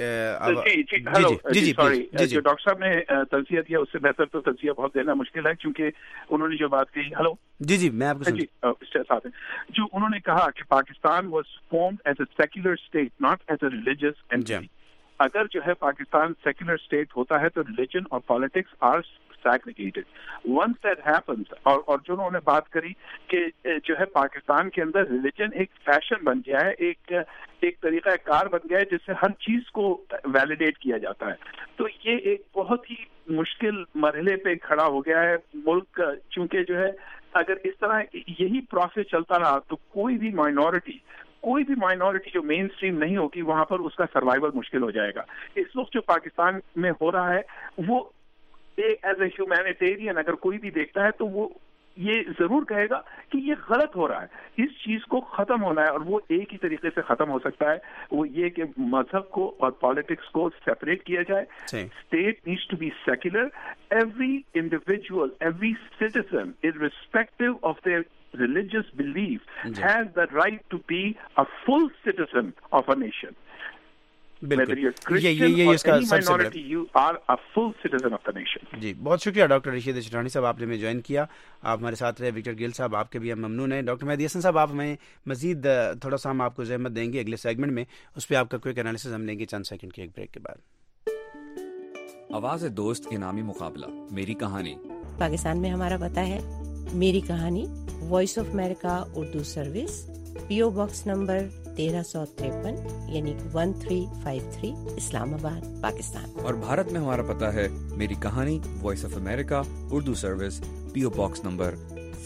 جو ڈاکٹر صاحب نے تجزیہ دیا اس سے بہتر تو تجزیہ بہت دینا مشکل ہے، کیونکہ انہوں نے جو بات کہی. ہلو جی میں آپ کو جو انہوں نے کہا کہ Pakistan was formed as a secular state not as a religious entity. اگر جو ہے پاکستان سیکولر اسٹیٹ ہوتا ہے تو ریلیجن اور politics are segregated. Once that happens, اور جو انہوں نے بات کری کہ جو ہے پاکستان کے اندر ریلیجن ایک فیشن بن گیا ہے، ایک طریقہ کار بن گیا ہے جس سے ہر چیز کو ویلیڈیٹ کیا جاتا ہے، تو یہ ایک بہت ہی مشکل مرحلے پہ کھڑا ہو گیا ہے ملک. چونکہ جو ہے اگر اس طرح یہی پروسیس چلتا رہا تو کوئی بھی مائنورٹی جو مین اسٹریم نہیں ہوگی وہاں پر اس کا سروائیول مشکل ہو جائے گا. اس وقت جو پاکستان میں ہو رہا ہے وہ ایز اے ہیومینیٹیرین اگر کوئی بھی دیکھتا ہے تو وہ یہ ضرور کہے گا کہ یہ غلط ہو رہا ہے، اس چیز کو ختم ہونا ہے. اور وہ ایک ہی طریقے سے ختم ہو سکتا ہے، وہ یہ کہ مذہب کو اور پالیٹکس کو سیپریٹ کیا جائے. State needs to be secular. Every individual, every citizen irrespective of their religious belief has the right to be a full citizen of a nation. Whether you're Christian or any minority, you are a full citizen of the nation. جی بہت شکریہ doctor Rashid چٹھانی صاحب، آپ نے ہمیں join کیا، آپ ہمارے ساتھ رہے. وکٹر گل صاحب آپ کے بھی ہم ممنون ہیں. ڈاکٹر مہدی حسن صاحب آپ ہمیں مزید تھوڑا سا ہم آپ کو زحمت دیں گے اگلے سیگمنٹ میں، اس پہ آپ کا کوئک انالیسس ہم لیں گے چند سیکنڈ کے ایک بریک کے بعد. آواز دوست انعامی مقابلہ میری کہانی. پاکستان میں ہمارا پتہ ہے میری کہانی، Voice of America Urdu service, PO box نمبر 1353 یعنی 1353 اسلام آباد پاکستان. اور بھارت میں ہمارا پتہ ہے میری کہانی، Voice of America Urdu service, PO box نمبر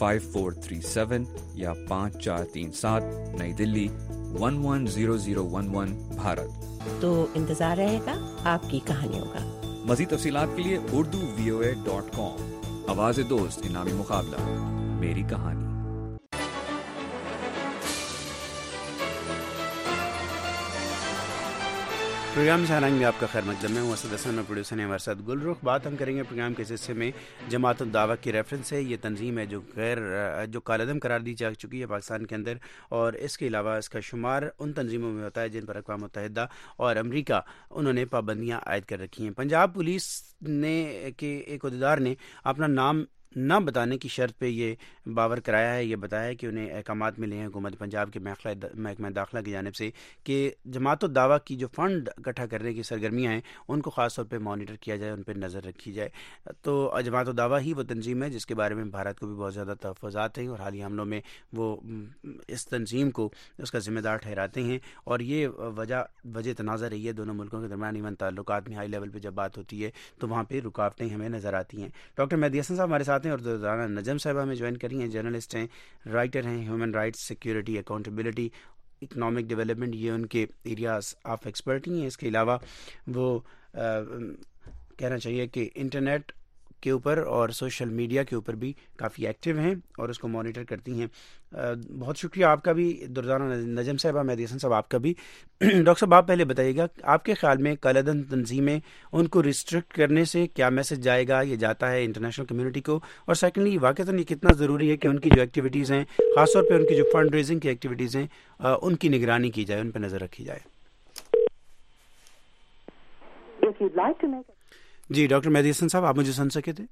5437 یا 5437 نئی دلی 110011 بھارت. تو انتظار رہے گا آپ کی کہانیوں کا. مزید تفصیلات کے لیے urduvoa.com. آواز دوست انعامی مقابلہ میری کہانی. پروگرام سہرنگ میں آپ کا خیر مقدم ہے. اسد حسن اور پروڈیوسر ہمارے ساتھ گل رخ. بات ہم کریں گے پروگرام کے حصے میں جماعت الدعوہ کی ریفرنس ہے. یہ تنظیم ہے جو کالعدم قرار دی جا چکی ہے پاکستان کے اندر، اور اس کے علاوہ اس کا شمار ان تنظیموں میں ہوتا ہے جن پر اقوام متحدہ اور امریکہ انہوں نے پابندیاں عائد کر رکھی ہیں. پنجاب پولیس نے کہ ایک عہدیدار نے اپنا نام نہ بتانے کی شرط پہ یہ باور کرایا ہے، یہ بتایا ہے کہ انہیں احکامات ملے ہیں حکومت پنجاب کے محکمہ داخلہ کی جانب سے کہ جماعت الدعوہ کی جو فنڈ اکٹھا کرنے کی سرگرمیاں ہیں ان کو خاص طور پہ مانیٹر کیا جائے، ان پہ نظر رکھی جائے. تو جماعت الدعوہ ہی وہ تنظیم ہے جس کے بارے میں بھارت کو بھی بہت زیادہ تحفظات ہیں، اور حالیہ حملوں میں وہ اس تنظیم کو اس کا ذمہ دار ٹھہراتے ہیں. اور یہ وجہ تنازع رہی ہے دونوں ملکوں کے درمیان. ایون تعلقات میں ہائی لیول پہ جب بات ہوتی ہے تو وہاں پہ رکاوٹیں ہمیں نظر آتی ہیں. ڈاکٹر مہدی حسن صاحب ہمارے ساتھ ہیں، اور دردانہ نجم صاحبہ ہمیں جوائن کری ہیں. جرنلسٹ ہیں، رائٹر ہیں، human rights, security, accountability, economic development, یہ ان کے ایریاز آف ایکسپرٹی ہیں. اس کے علاوہ وہ کہنا چاہیے کہ انٹرنیٹ کے اوپر اور سوشل میڈیا کے اوپر بھی کافی ایکٹیو ہیں اور اس کو مانیٹر کرتی ہیں. بہت شکریہ آپ کا بھی دردانہ نجم صاحبہ، مہدی حسن صاحب آپ کا بھی. ڈاکٹر صاحب آپ پہلے بتائیے گا آپ کے خیال میں کالعدم تنظیمیں ان کو ریسٹرکٹ کرنے سے کیا میسج جائے گا، یہ جاتا ہے انٹرنیشنل کمیونٹی کو، اور سیکنڈلی واقعتاً یہ کتنا ضروری ہے کہ ان کی جو ایکٹیویٹیز ہیں خاص طور پہ ان کی جو فنڈ ریزنگ کی ایکٹیویٹیز ہیں ان کی نگرانی کی جائے، ان پہ نظر رکھی جائے. جی ڈاکٹر مہدی حسن صاحب آپ مجھے سن سکے تھے؟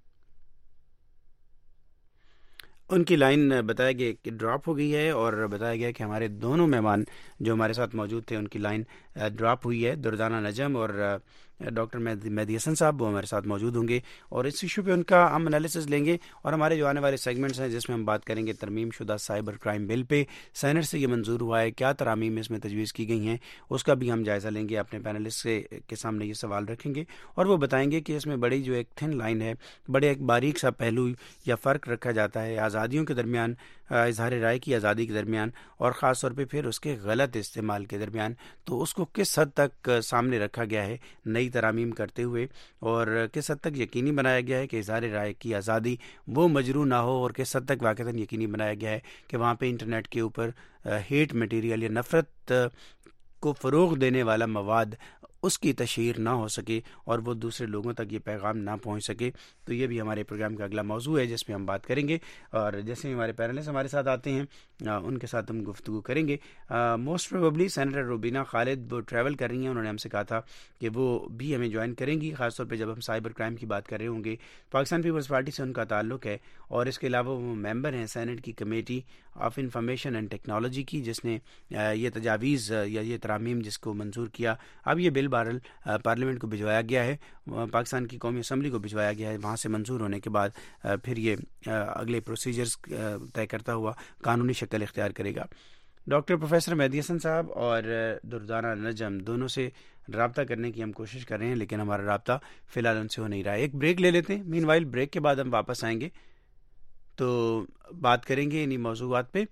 ان کی لائن بتایا گیا کہ ڈراپ ہو گئی ہے، اور بتایا گیا کہ ہمارے دونوں مہمان جو ہمارے ساتھ موجود تھے ان کی لائن ڈراپ ہوئی ہے. دردانہ نجم اور ڈاکٹر مہدی حسن صاحب وہ ہمارے ساتھ موجود ہوں گے، اور اس ایشو پہ ان کا ہم انالیسس لیں گے. اور ہمارے جو آنے والے سیگمنٹس ہیں جس میں ہم بات کریں گے ترمیم شدہ سائبر کرائم بل پہ، سینٹ سے یہ منظور ہوا ہے، کیا ترامیم اس میں تجویز کی گئی ہیں، اس کا بھی ہم جائزہ لیں گے. اپنے پینلسٹ کے سامنے یہ سوال رکھیں گے اور وہ بتائیں گے کہ اس میں بڑی جو ایک تھن لائن ہے، بڑے ایک باریک سا پہلو یا فرق رکھا جاتا ہے آزادیوں کے درمیان، اظہار رائے کی آزادی کے درمیان، اور خاص طور پہ پھر اس کے غلط استعمال کے درمیان. تو اس کو کس حد تک سامنے رکھا گیا ہے نئی ترامیم کرتے ہوئے، اور کس حد تک یقینی بنایا گیا ہے کہ اظہار رائے کی آزادی وہ مجروح نہ ہو، اور کس حد تک واقعتاً یقینی بنایا گیا ہے کہ وہاں پہ انٹرنیٹ کے اوپر ہیٹ مٹیریل یا نفرت کو فروغ دینے والا مواد اس کی تشہیر نہ ہو سکے اور وہ دوسرے لوگوں تک یہ پیغام نہ پہنچ سکے. تو یہ بھی ہمارے پروگرام کا اگلا موضوع ہے جس میں ہم بات کریں گے. اور جیسے ہمارے پیرنلسٹ ہمارے ساتھ آتے ہیں ان کے ساتھ ہم گفتگو کریں گے. Most probably senator Rubina Khalid وہ ٹریول کر رہی ہیں. انہوں نے ہم سے کہا تھا کہ وہ بھی ہمیں جوائن کریں گی, خاص طور پہ جب ہم سائبر کرائم کی بات کر رہے ہوں گے. پاکستان پیپلز پارٹی سے ان کا تعلق ہے اور اس کے علاوہ وہ ممبر ہیں سینٹ کی committee of information and technology کی, جس نے یہ تجاویز یا یہ ترامیم جس کو منظور کیا. اب یہ بل بہرحال پارلیمنٹ کو بھجوایا گیا ہے, پاکستان کی قومی اسمبلی کو بھجوایا گیا ہے. وہاں سے منظور ہونے کے بعد پھر یہ اگلے پروسیجرز طے کرتا ہوا قانونی شکل اختیار کرے گا. ڈاکٹر پروفیسر مہدی حسن صاحب اور دردانہ نجم دونوں سے رابطہ کرنے کی ہم کوشش کر رہے ہیں, لیکن ہمارا رابطہ فی الحال ان سے ہو نہیں رہا ہے. ایک بریک لے لیتے ہیں, مین وائل بریک کے بعد ہم واپس آئیں گے تو بات کریں گے انہی موضوعات پہ.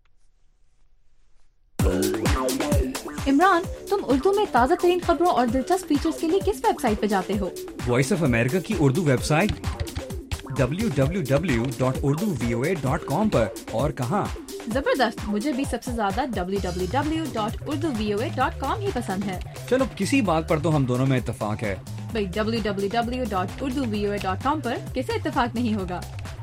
عمران, تم اردو میں تازہ ترین خبروں اور دلچسپ فیچرز کے لیے کس ویب سائٹ پہ جاتے ہو؟ وائس آف امریکہ کی اردو ویب سائٹ www.urduvoa.com پر. اور کہاں؟ زبردست, مجھے بھی سب سے زیادہ www.urduvoa.com ہی پسند ہے. چلو کسی بات پر تو ہم دونوں میں اتفاق ہے. بھئی www.urduvoa.com پر کسے اتفاق نہیں ہوگا؟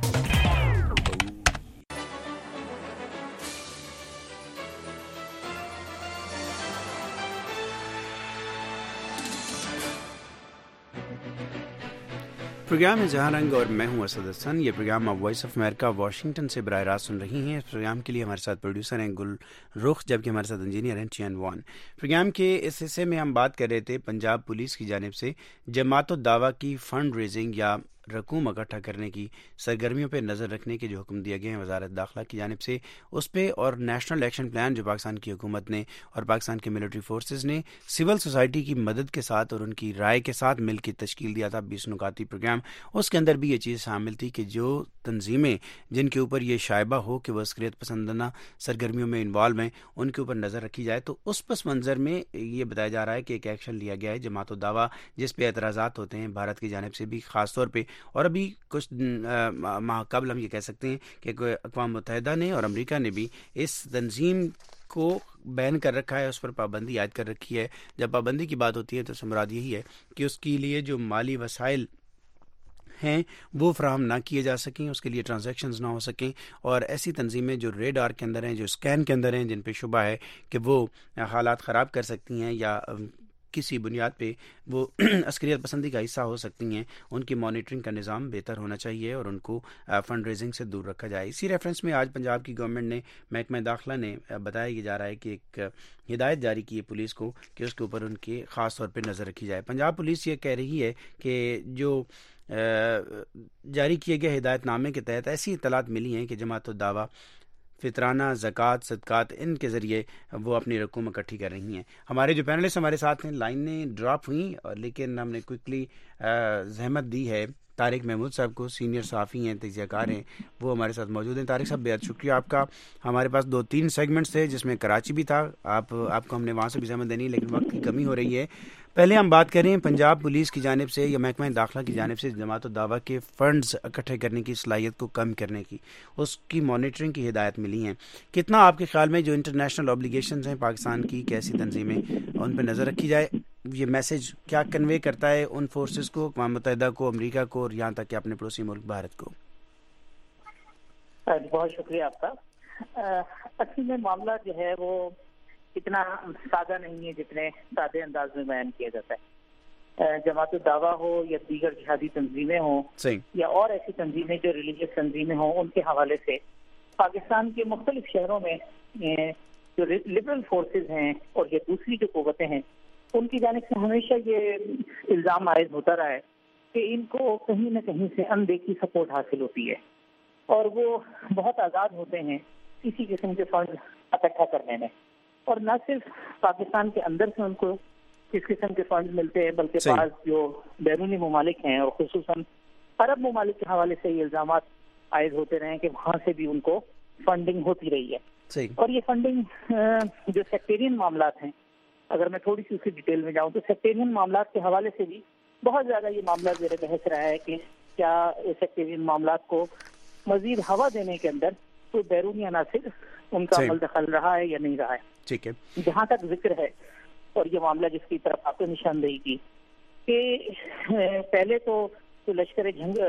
پروگرام ہے جہاں رنگ اور میں ہوں اسد حسن. یہ پروگرام آپ وائس آف امریکہ واشنگٹن سے براہ راست سن رہی ہیں. اس پروگرام کے لیے ہمارے ساتھ پروڈیوسر ہیں گل رخ, جبکہ ہمارے ساتھ انجینئر ہیں چین وان. پروگرام کے اس حصے میں ہم بات کر رہے تھے پنجاب پولیس کی جانب سے جماعت الدعوہ کی فنڈ ریزنگ یا رقوم اکٹھا کرنے کی سرگرمیوں پہ نظر رکھنے کے جو حکم دیے گئے ہیں وزارت داخلہ کی جانب سے, اس پہ اور نیشنل ایکشن پلان جو پاکستان کی حکومت نے اور پاکستان کے ملٹری فورسز نے سول سوسائٹی کی مدد کے ساتھ اور ان کی رائے کے ساتھ مل کے تشکیل دیا تھا 20 نکاتی پروگرام. اس کے اندر بھی یہ چیز شامل تھی کہ جو تنظیمیں جن کے اوپر یہ شائبہ ہو کہ وہ عسکریت پسندانہ سرگرمیوں میں انوالو ہیں ان کے اوپر نظر رکھی جائے. تو اس پس منظر میں یہ بتایا جا رہا ہے کہ ایک ایکشن لیا گیا ہے جماعت الدعوہ جس پہ اعتراضات ہوتے ہیں بھارت کی جانب سے بھی خاص طور پہ, اور ابھی کچھ ماہ قبل ہم یہ کہہ سکتے ہیں کہ اقوام متحدہ نے اور امریکہ نے بھی اس تنظیم کو بین کر رکھا ہے, اس پر پابندی عائد کر رکھی ہے. جب پابندی کی بات ہوتی ہے تو مراد یہی ہے کہ اس کے لیے جو مالی وسائل ہیں وہ فراہم نہ کیے جا سکیں, اس کے لیے ٹرانزیکشنز نہ ہو سکیں, اور ایسی تنظیمیں جو ریڈار کے اندر ہیں, جو اسکین کے اندر ہیں, جن پہ شبہ ہے کہ وہ حالات خراب کر سکتی ہیں یا کسی بنیاد پہ وہ عسکریت پسندی کا حصہ ہو سکتی ہیں, ان کی مانیٹرنگ کا نظام بہتر ہونا چاہیے اور ان کو فنڈ ریزنگ سے دور رکھا جائے. اسی ریفرنس میں آج پنجاب کی گورنمنٹ نے محکمہ داخلہ نے بتایا یہ جا رہا ہے کہ ایک ہدایت جاری کی ہے پولیس کو کہ اس کے اوپر ان کی خاص طور پہ نظر رکھی جائے. پنجاب پولیس یہ کہہ رہی ہے کہ جو جاری کیے گئے ہدایت نامے کے تحت ایسی اطلاعات ملی ہیں کہ جماعت الدعوہ فطرانہ, زکوٰۃ, صدقات ان کے ذریعے وہ اپنی رقوم اکٹھی کر رہی ہیں. ہمارے جو پینلسٹ ہمارے ساتھ ہیں لائنیں ڈراپ ہوئیں, لیکن ہم نے کوئکلی زحمت دی ہے طارق محمود صاحب کو, سینئر صحافی ہیں, تجزیہ کار ہیں, وہ ہمارے ساتھ موجود ہیں. طارق صاحب بہت شکریہ آپ کا. ہمارے پاس 2-3 سیگمنٹس تھے جس میں کراچی بھی تھا, آپ کو ہم نے وہاں سے بھی زحمت دینی, لیکن وقت کی کمی ہو رہی ہے. پہلے ہم بات کریں پنجاب پولیس کی جانب سے یا محکمہ داخلہ کی جانب سے جماعت الدعوہ کے فنڈز اکٹھے کرنے کی صلاحیت کو کم کرنے کی, اس کی مانیٹرنگ کی ہدایت ملی ہیں. کتنا آپ کے خیال میں جو انٹرنیشنل اوبلیگیشنز ہیں پاکستان کی, کیسی تنظیمیں ان پہ نظر رکھی جائے, یہ میسج کیا کنوے کرتا ہے ان فورسز کو, اقوام متحدہ کو, امریکہ کو, اور یہاں تک کہ اپنے پڑوسی ملک بھارت کو؟ بہت شکریہ آپ کا. اصل میں معاملہ جو ہے وہ اتنا سادہ نہیں ہے جتنے سادے انداز میں بیان کیا جاتا ہے. جماعت الدعوہ ہو یا دیگر جہادی تنظیمیں ہوں یا اور ایسی تنظیمیں جو ریلیجیس تنظیمیں ہوں, ان کے حوالے سے پاکستان کے مختلف شہروں میں جو لبرل فورسز ہیں اور یہ دوسری جو قوتیں ہیں, ان کی جانب سے ہمیشہ یہ الزام عائد ہوتا رہا ہے کہ ان کو کہیں نہ کہیں سے اندیکھی سپورٹ حاصل ہوتی ہے اور وہ بہت آزاد ہوتے ہیں کسی قسم کے فنڈ اکٹھا کرنے میں. اور نہ صرف پاکستان کے اندر سے ان کو کس قسم کے فنڈ ملتے ہیں, بلکہ بعض جو بیرونی ممالک ہیں اور خصوصاً عرب ممالک کے حوالے سے یہ الزامات عائد ہوتے رہے ہیں کہ وہاں سے بھی ان کو فنڈنگ ہوتی رہی ہے. اور یہ فنڈنگ جو سیکٹیرین معاملات ہیں, اگر میں تھوڑی سی اس کی ڈیٹیل میں جاؤں تو سیکٹیرین معاملات کے حوالے سے بھی بہت زیادہ یہ معاملہ زیر بحث رہا ہے کہ کیا سیکٹیرین معاملات کو مزید ہوا دینے کے اندر کوئی بیرونی عناصر ان کا عمل دخل رہا ہے یا نہیں رہا ہے. ٹھیک ہے. جہاں تک ذکر ہے اور یہ معاملہ جس کی طرف آپ نے نشاندہی کی کہ پہلے تو لشکر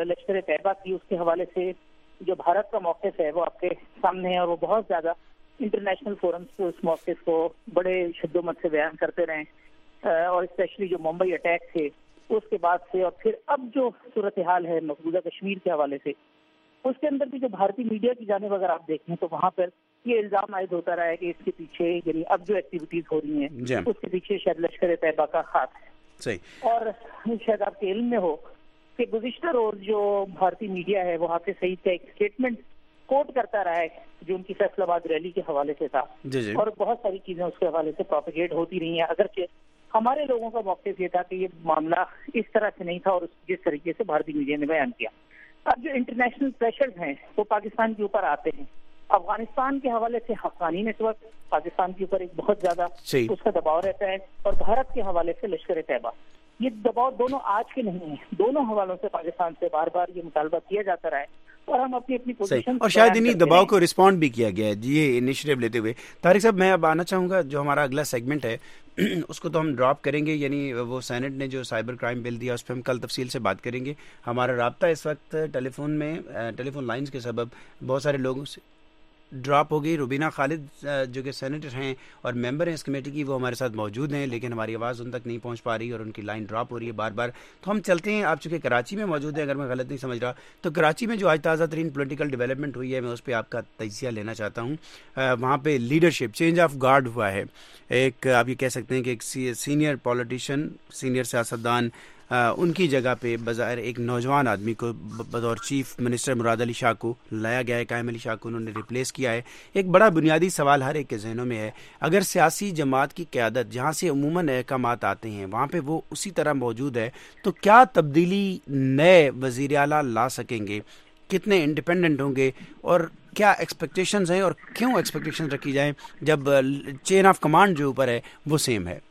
طیبہ کی، اس کے حوالے سے جو بھارت کا موقف ہے وہ آپ کے سامنے ہے، اور وہ بہت زیادہ انٹرنیشنل فورمز کو اس موقف کو بڑے شد و مت سے بیان کرتے رہے، اور اسپیشلی جو ممبئی اٹیک تھے اس کے بعد سے، اور پھر اب جو صورتحال ہے مقبوضہ کشمیر کے حوالے سے، اس کے اندر بھی جو بھارتی میڈیا کی جانب اگر آپ دیکھیں تو وہاں پر یہ الزام عائد ہوتا رہا ہے کہ اس کے پیچھے یعنی اب جو ایکٹیویٹیز ہو رہی ہیں اس کے پیچھے شاید لشکر طیبہ کا ہاتھ ہے۔ اور شاید آپ کے علم میں ہو کہ گزشتہ روز جو بھارتی میڈیا ہے وہ حافظ سعید کا ایک اسٹیٹمنٹ کوٹ کرتا رہا ہے جو ان کی فیصل آباد ریلی کے حوالے سے تھا، اور بہت ساری چیزیں اس کے حوالے سے پروپیگیٹ ہوتی رہی ہیں، اگرچہ ہمارے لوگوں کا موقف یہ تھا کہ یہ معاملہ اس طرح سے نہیں تھا اور جس طریقے سے بھارتی میڈیا نے بیان کیا۔ اب جو انٹرنیشنل پریشرز ہیں وہ پاکستان کے اوپر آتے ہیں، افغانستان کے حوالے سے حقانی اس وقت پاکستان کے اوپر ایک بہت زیادہ اس کا دباؤ رہتا ہے، اور بھارت کے حوالے سے لشکر طیبہ، یہ دباؤ دونوں آج کے نہیں ہیں، دونوں حوالوں سے پاکستان سے بار بار یہ مطالبہ کیا جاتا رہا ہے، اور ہم اپنی اپنی پوزیشن اور شاید انہیں دباؤ کو رسپونڈ بھی کیا گیا ہے یہ انیشیٹو لیتے ہوئے۔ طارق صاحب میں اب آنا چاہوں گا، جو ہمارا اگلا سیگمنٹ ہے اس کو تو ہم ڈراپ کریں گے، یعنی وہ سینٹ نے جو سائبر کرائم بل دیا اس پہ ہم کل تفصیل سے بات کریں گے۔ ہمارا رابطہ اس وقت ٹیلی فون لائنز کے سبب بہت سارے لوگوں سے ڈراپ ہو گئی۔ روبینہ خالد جو کہ سینیٹر ہیں اور ممبر ہیں اس کمیٹی کی، وہ ہمارے ساتھ موجود ہیں لیکن ہماری آواز ان تک نہیں پہنچ پا رہی اور ان کی لائن ڈراپ ہو رہی ہے بار بار۔ تو ہم چلتے ہیں، آپ چونکہ کراچی میں موجود ہیں اگر میں غلط نہیں سمجھ رہا، تو کراچی میں جو آج تازہ ترین پولیٹیکل ڈیولپمنٹ ہوئی ہے میں اس پہ آپ کا تجزیہ لینا چاہتا ہوں۔ وہاں پہ لیڈرشپ چینج آف گارڈ ہوا ہے، ایک آپ یہ کہہ سکتے ہیں کہ ایک سینئر پولیٹیشین، سینئر سیاستدان، ان کی جگہ پہ بظاہر ایک نوجوان آدمی کو بطور چیف منسٹر مراد علی شاہ کو لایا گیا ہے، قائم علی شاہ کو انہوں نے ریپلیس کیا ہے۔ ایک بڑا بنیادی سوال ہر ایک کے ذہنوں میں ہے، اگر سیاسی جماعت کی قیادت جہاں سے عموماً احکامات آتے ہیں وہاں پہ وہ اسی طرح موجود ہے تو کیا تبدیلی نئے وزیر اعلیٰ لا سکیں گے؟ کتنے انڈیپینڈنٹ ہوں گے اور کیا ایکسپیکٹیشنز ہیں اور کیوں ایکسپیکٹیشنز رکھی جائیں جب چین آف کمانڈ جو اوپر ہے وہ سیم ہے؟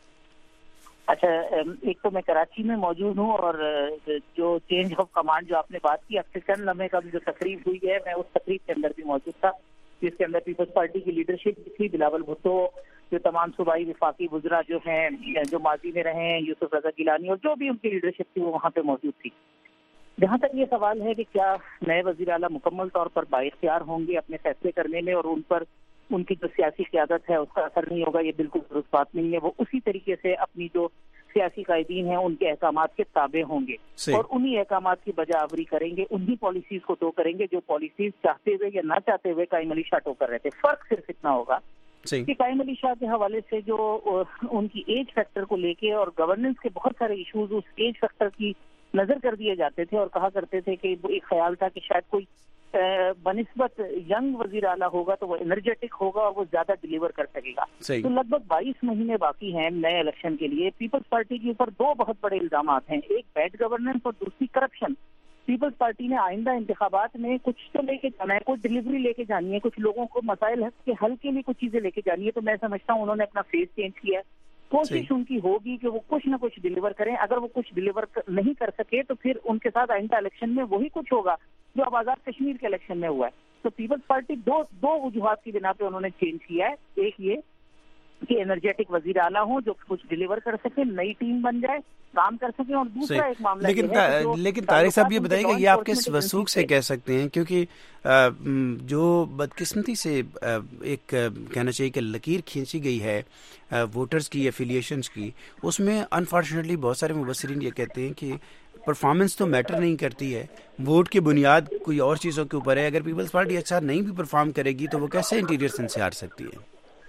اچھا، ایک تو میں کراچی میں موجود ہوں، اور جو چینج آف کمانڈ جو آپ نے بات کی، اب سے چند لمحے کا جو تقریب ہوئی ہے میں اس تقریب کے اندر بھی موجود تھا، جس کے اندر پیپلز پارٹی کی لیڈرشپ بھی تھی، بلاول بھٹو، جو تمام صوبائی وفاقی وزراء جو ہیں جو ماضی میں رہے ہیں، یوسف رضا گیلانی، اور جو بھی ان کی لیڈرشپ تھی وہ وہاں پہ موجود تھی۔ جہاں تک یہ سوال ہے کہ کیا نئے وزیر اعلیٰ مکمل طور پر بااختیار ہوں گے اپنے فیصلے کرنے میں اور ان پر ان کی جو سیاسی قیادت ہے اس کا اثر نہیں ہوگا، یہ بالکل درست بات نہیں ہے۔ وہ اسی طریقے سے اپنی جو سیاسی قائدین ہیں ان کے احکامات کے تابع ہوں گے اور انہی احکامات کی بجا آوری کریں گے، انہی پالیسیز کو ٹو کریں گے جو پالیسیز چاہتے ہوئے یا نہ چاہتے ہوئے قائم علی شاہ ٹو کر رہے تھے۔ فرق صرف اتنا ہوگا کہ قائم علی شاہ کے حوالے سے جو ان کی ایج فیکٹر کو لے کے اور گورننس کے بہت سارے ایشوز اس ایج فیکٹر کی نظر کر دیے جاتے تھے، اور کہا کرتے تھے کہ ایک خیال تھا کہ شاید کوئی بنسبت ینگ وزیر اعلیٰ ہوگا تو وہ انرجیٹک ہوگا اور وہ زیادہ ڈیلیور کر سکے گا۔ تو لگ بھگ 22 مہینے باقی ہیں نئے الیکشن کے لیے۔ پیپلز پارٹی کے اوپر دو بہت بڑے الزامات ہیں، ایک بیڈ گورننس اور دوسری کرپشن۔ پیپلز پارٹی نے آئندہ انتخابات میں کچھ تو لے کے جانا ہے، کچھ ڈلیوری لے کے جانی ہے، کچھ لوگوں کو مسائل کے حل کے لیے کچھ چیزیں لے کے جانی ہے، تو میں سمجھتا ہوں انہوں نے اپنا فیس چینج کیا ہے۔ کوشش ان کی ہوگی کہ وہ کچھ نہ کچھ ڈلیور کریں، اگر وہ کچھ ڈلیور نہیں کر سکے تو پھر ان کے ساتھ آئندہ الیکشن میں وہی کچھ ہوگا جو اب آزاد کشمیر کے الیکشن میں ہوا ہے۔ تو پیپلز پارٹی دو وجوہات کی بنا پہ انہوں نے چینج کیا ہے، ایک یہ کہ انرجیٹک وزیر اعلیٰ ہوں جو کچھ ڈلیور کر سکے، نئی ٹیم بن جائے، کام کر سکیں، اور دوسرا ایک معاملہ لیکن طارق صاحب یہ بتائیے کہ یہ آپ کس وثوق سے کہہ سکتے ہیں؟ کیونکہ جو بدقسمتی سے ایک کہنا چاہیے کہ لکیر کھینچی گئی ہے ووٹرز کی ایفیلیشنز کی، اس میں انفارچونیٹلی بہت سارے مبصرین یہ کہتے ہیں کہ پرفارمنس تو میٹر نہیں کرتی ہے، ووٹ کی بنیاد کوئی اور چیزوں کے اوپر ہے۔ اگر پیپلز پارٹی اچھا نہیں بھی پرفارم کرے گی تو وہ کیسے انٹیریئر سن سے ہار سکتی ہے؟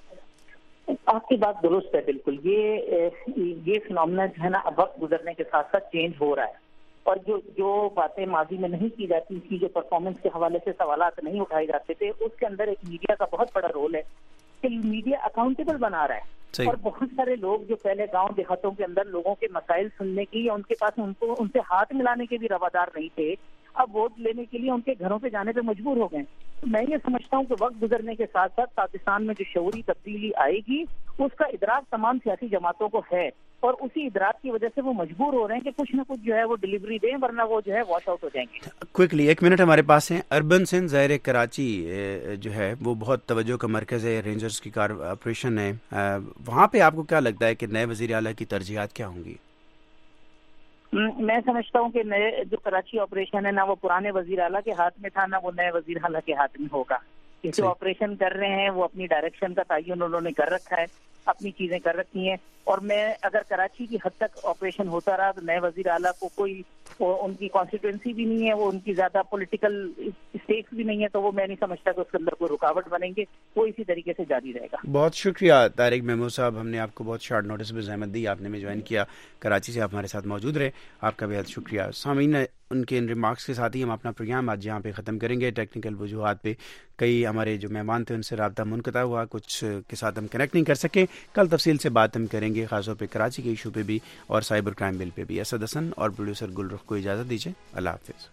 آپ کی بات درست ہے بالکل۔ یہ فنامنا جو ہے نا وقت گزرنے کے ساتھ ساتھ چینج ہو رہا ہے، اور جو باتیں ماضی میں نہیں کی جاتی تھی، جو پرفارمنس کے حوالے سے سوالات نہیں اٹھائے جاتے تھے، اس کے اندر ایک میڈیا کا بہت بڑا رول ہے کہ میڈیا اکاؤنٹیبل بنا رہا ہے۔ اور بہت سارے لوگ جو پہلے گاؤں دیہاتوں کے اندر لوگوں کے مسائل سننے کی یا ان کے پاس ان سے ہاتھ ملانے کے بھی روادار نہیں تھے، اب ووٹ لینے کے لیے ان کے گھروں پہ جانے پہ مجبور ہو گئے۔ تو میں یہ سمجھتا ہوں کہ وقت گزرنے کے ساتھ ساتھ پاکستان میں جو شعوری تبدیلی آئے گی اس کا ادراک تمام سیاسی جماعتوں کو ہے، اور اسی ادراک کی وجہ سے وہ مجبور ہو رہے ہیں کہ کچھ نہ کچھ جو ہے وہ ڈلیوری دیں، ورنہ وہ جو ہے واش آؤٹ ہو جائیں گے. کوئکلی 1 منٹ ہمارے پاس ہیں. اربن سندھ ظاہر کراچی جو ہے وہ بہت توجہ کا مرکز ہے، رینجرز کی آپریشن ہے، وہاں پہ آپ کو کیا لگتا ہے کہ نئے وزیر اعلیٰ کی ترجیحات کیا ہوں گی؟ میں سمجھتا ہوں کہ نئے جو کراچی آپریشن ہے نہ وہ پرانے وزیر اعلیٰ کے ہاتھ میں تھا، نہ وہ نئے وزیر اعلیٰ کے ہاتھ میں ہوگا. جو آپریشن کر رہے ہیں وہ اپنی ڈائریکشن کا تعین انہوں نے کر رکھا ہے، اپنی چیزیں کر رکھی ہیں. اور میں اگر کراچی کی حد تک آپریشن ہوتا رہا تو نئے وزیر اعلیٰ کو کوئی ان کی کانسٹیٹوئنسی بھی نہیں ہے، وہ ان کی زیادہ پولیٹیکل اسٹیکس بھی نہیں ہے، تو وہ میں نہیں سمجھتا کہ اس کے اندر کوئی رکاوٹ بنیں گے. وہ اسی طریقے سے جاری رہے گا. بہت شکریہ طارق محمود صاحب، ہم نے آپ کو بہت شارٹ نوٹس میں زحمت دی، آپ نے ہمیں جوائن کیا، کراچی سے آپ ہمارے ساتھ موجود رہے، آپ کا بہت شکریہ. سامعین، ان کے ان ریمارکس کے ساتھ ہی ہم اپنا پروگرام آج یہاں پہ ختم کریں گے. ٹیکنیکل وجوہات پہ کئی ہمارے جو مہمان تھے ان سے رابطہ منقطع ہوا، کچھ کے ساتھ ہم کنیکٹ نہیں کر سکے. کل تفصیل سے بات ہم کریں گے، خاص طور پہ کراچی کے ایشو پہ بھی اور سائبر کرائم بل پہ بھی. اسد حسن اور پروڈیوسر گلرخ کو اجازت دیجیے. اللہ حافظ.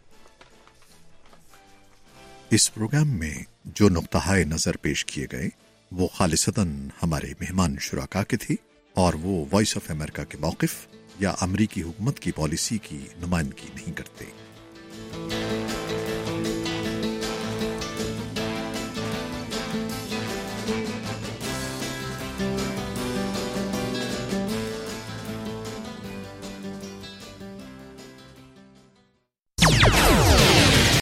اس پروگرام میں جو نقطہ نظر پیش کیے گئے وہ خالصتاً ہمارے مہمان شرکا کے تھے اور وہ وائس آف امریکہ کے موقف یا امریکی حکومت کی پالیسی کی نمائندگی نہیں کرتے.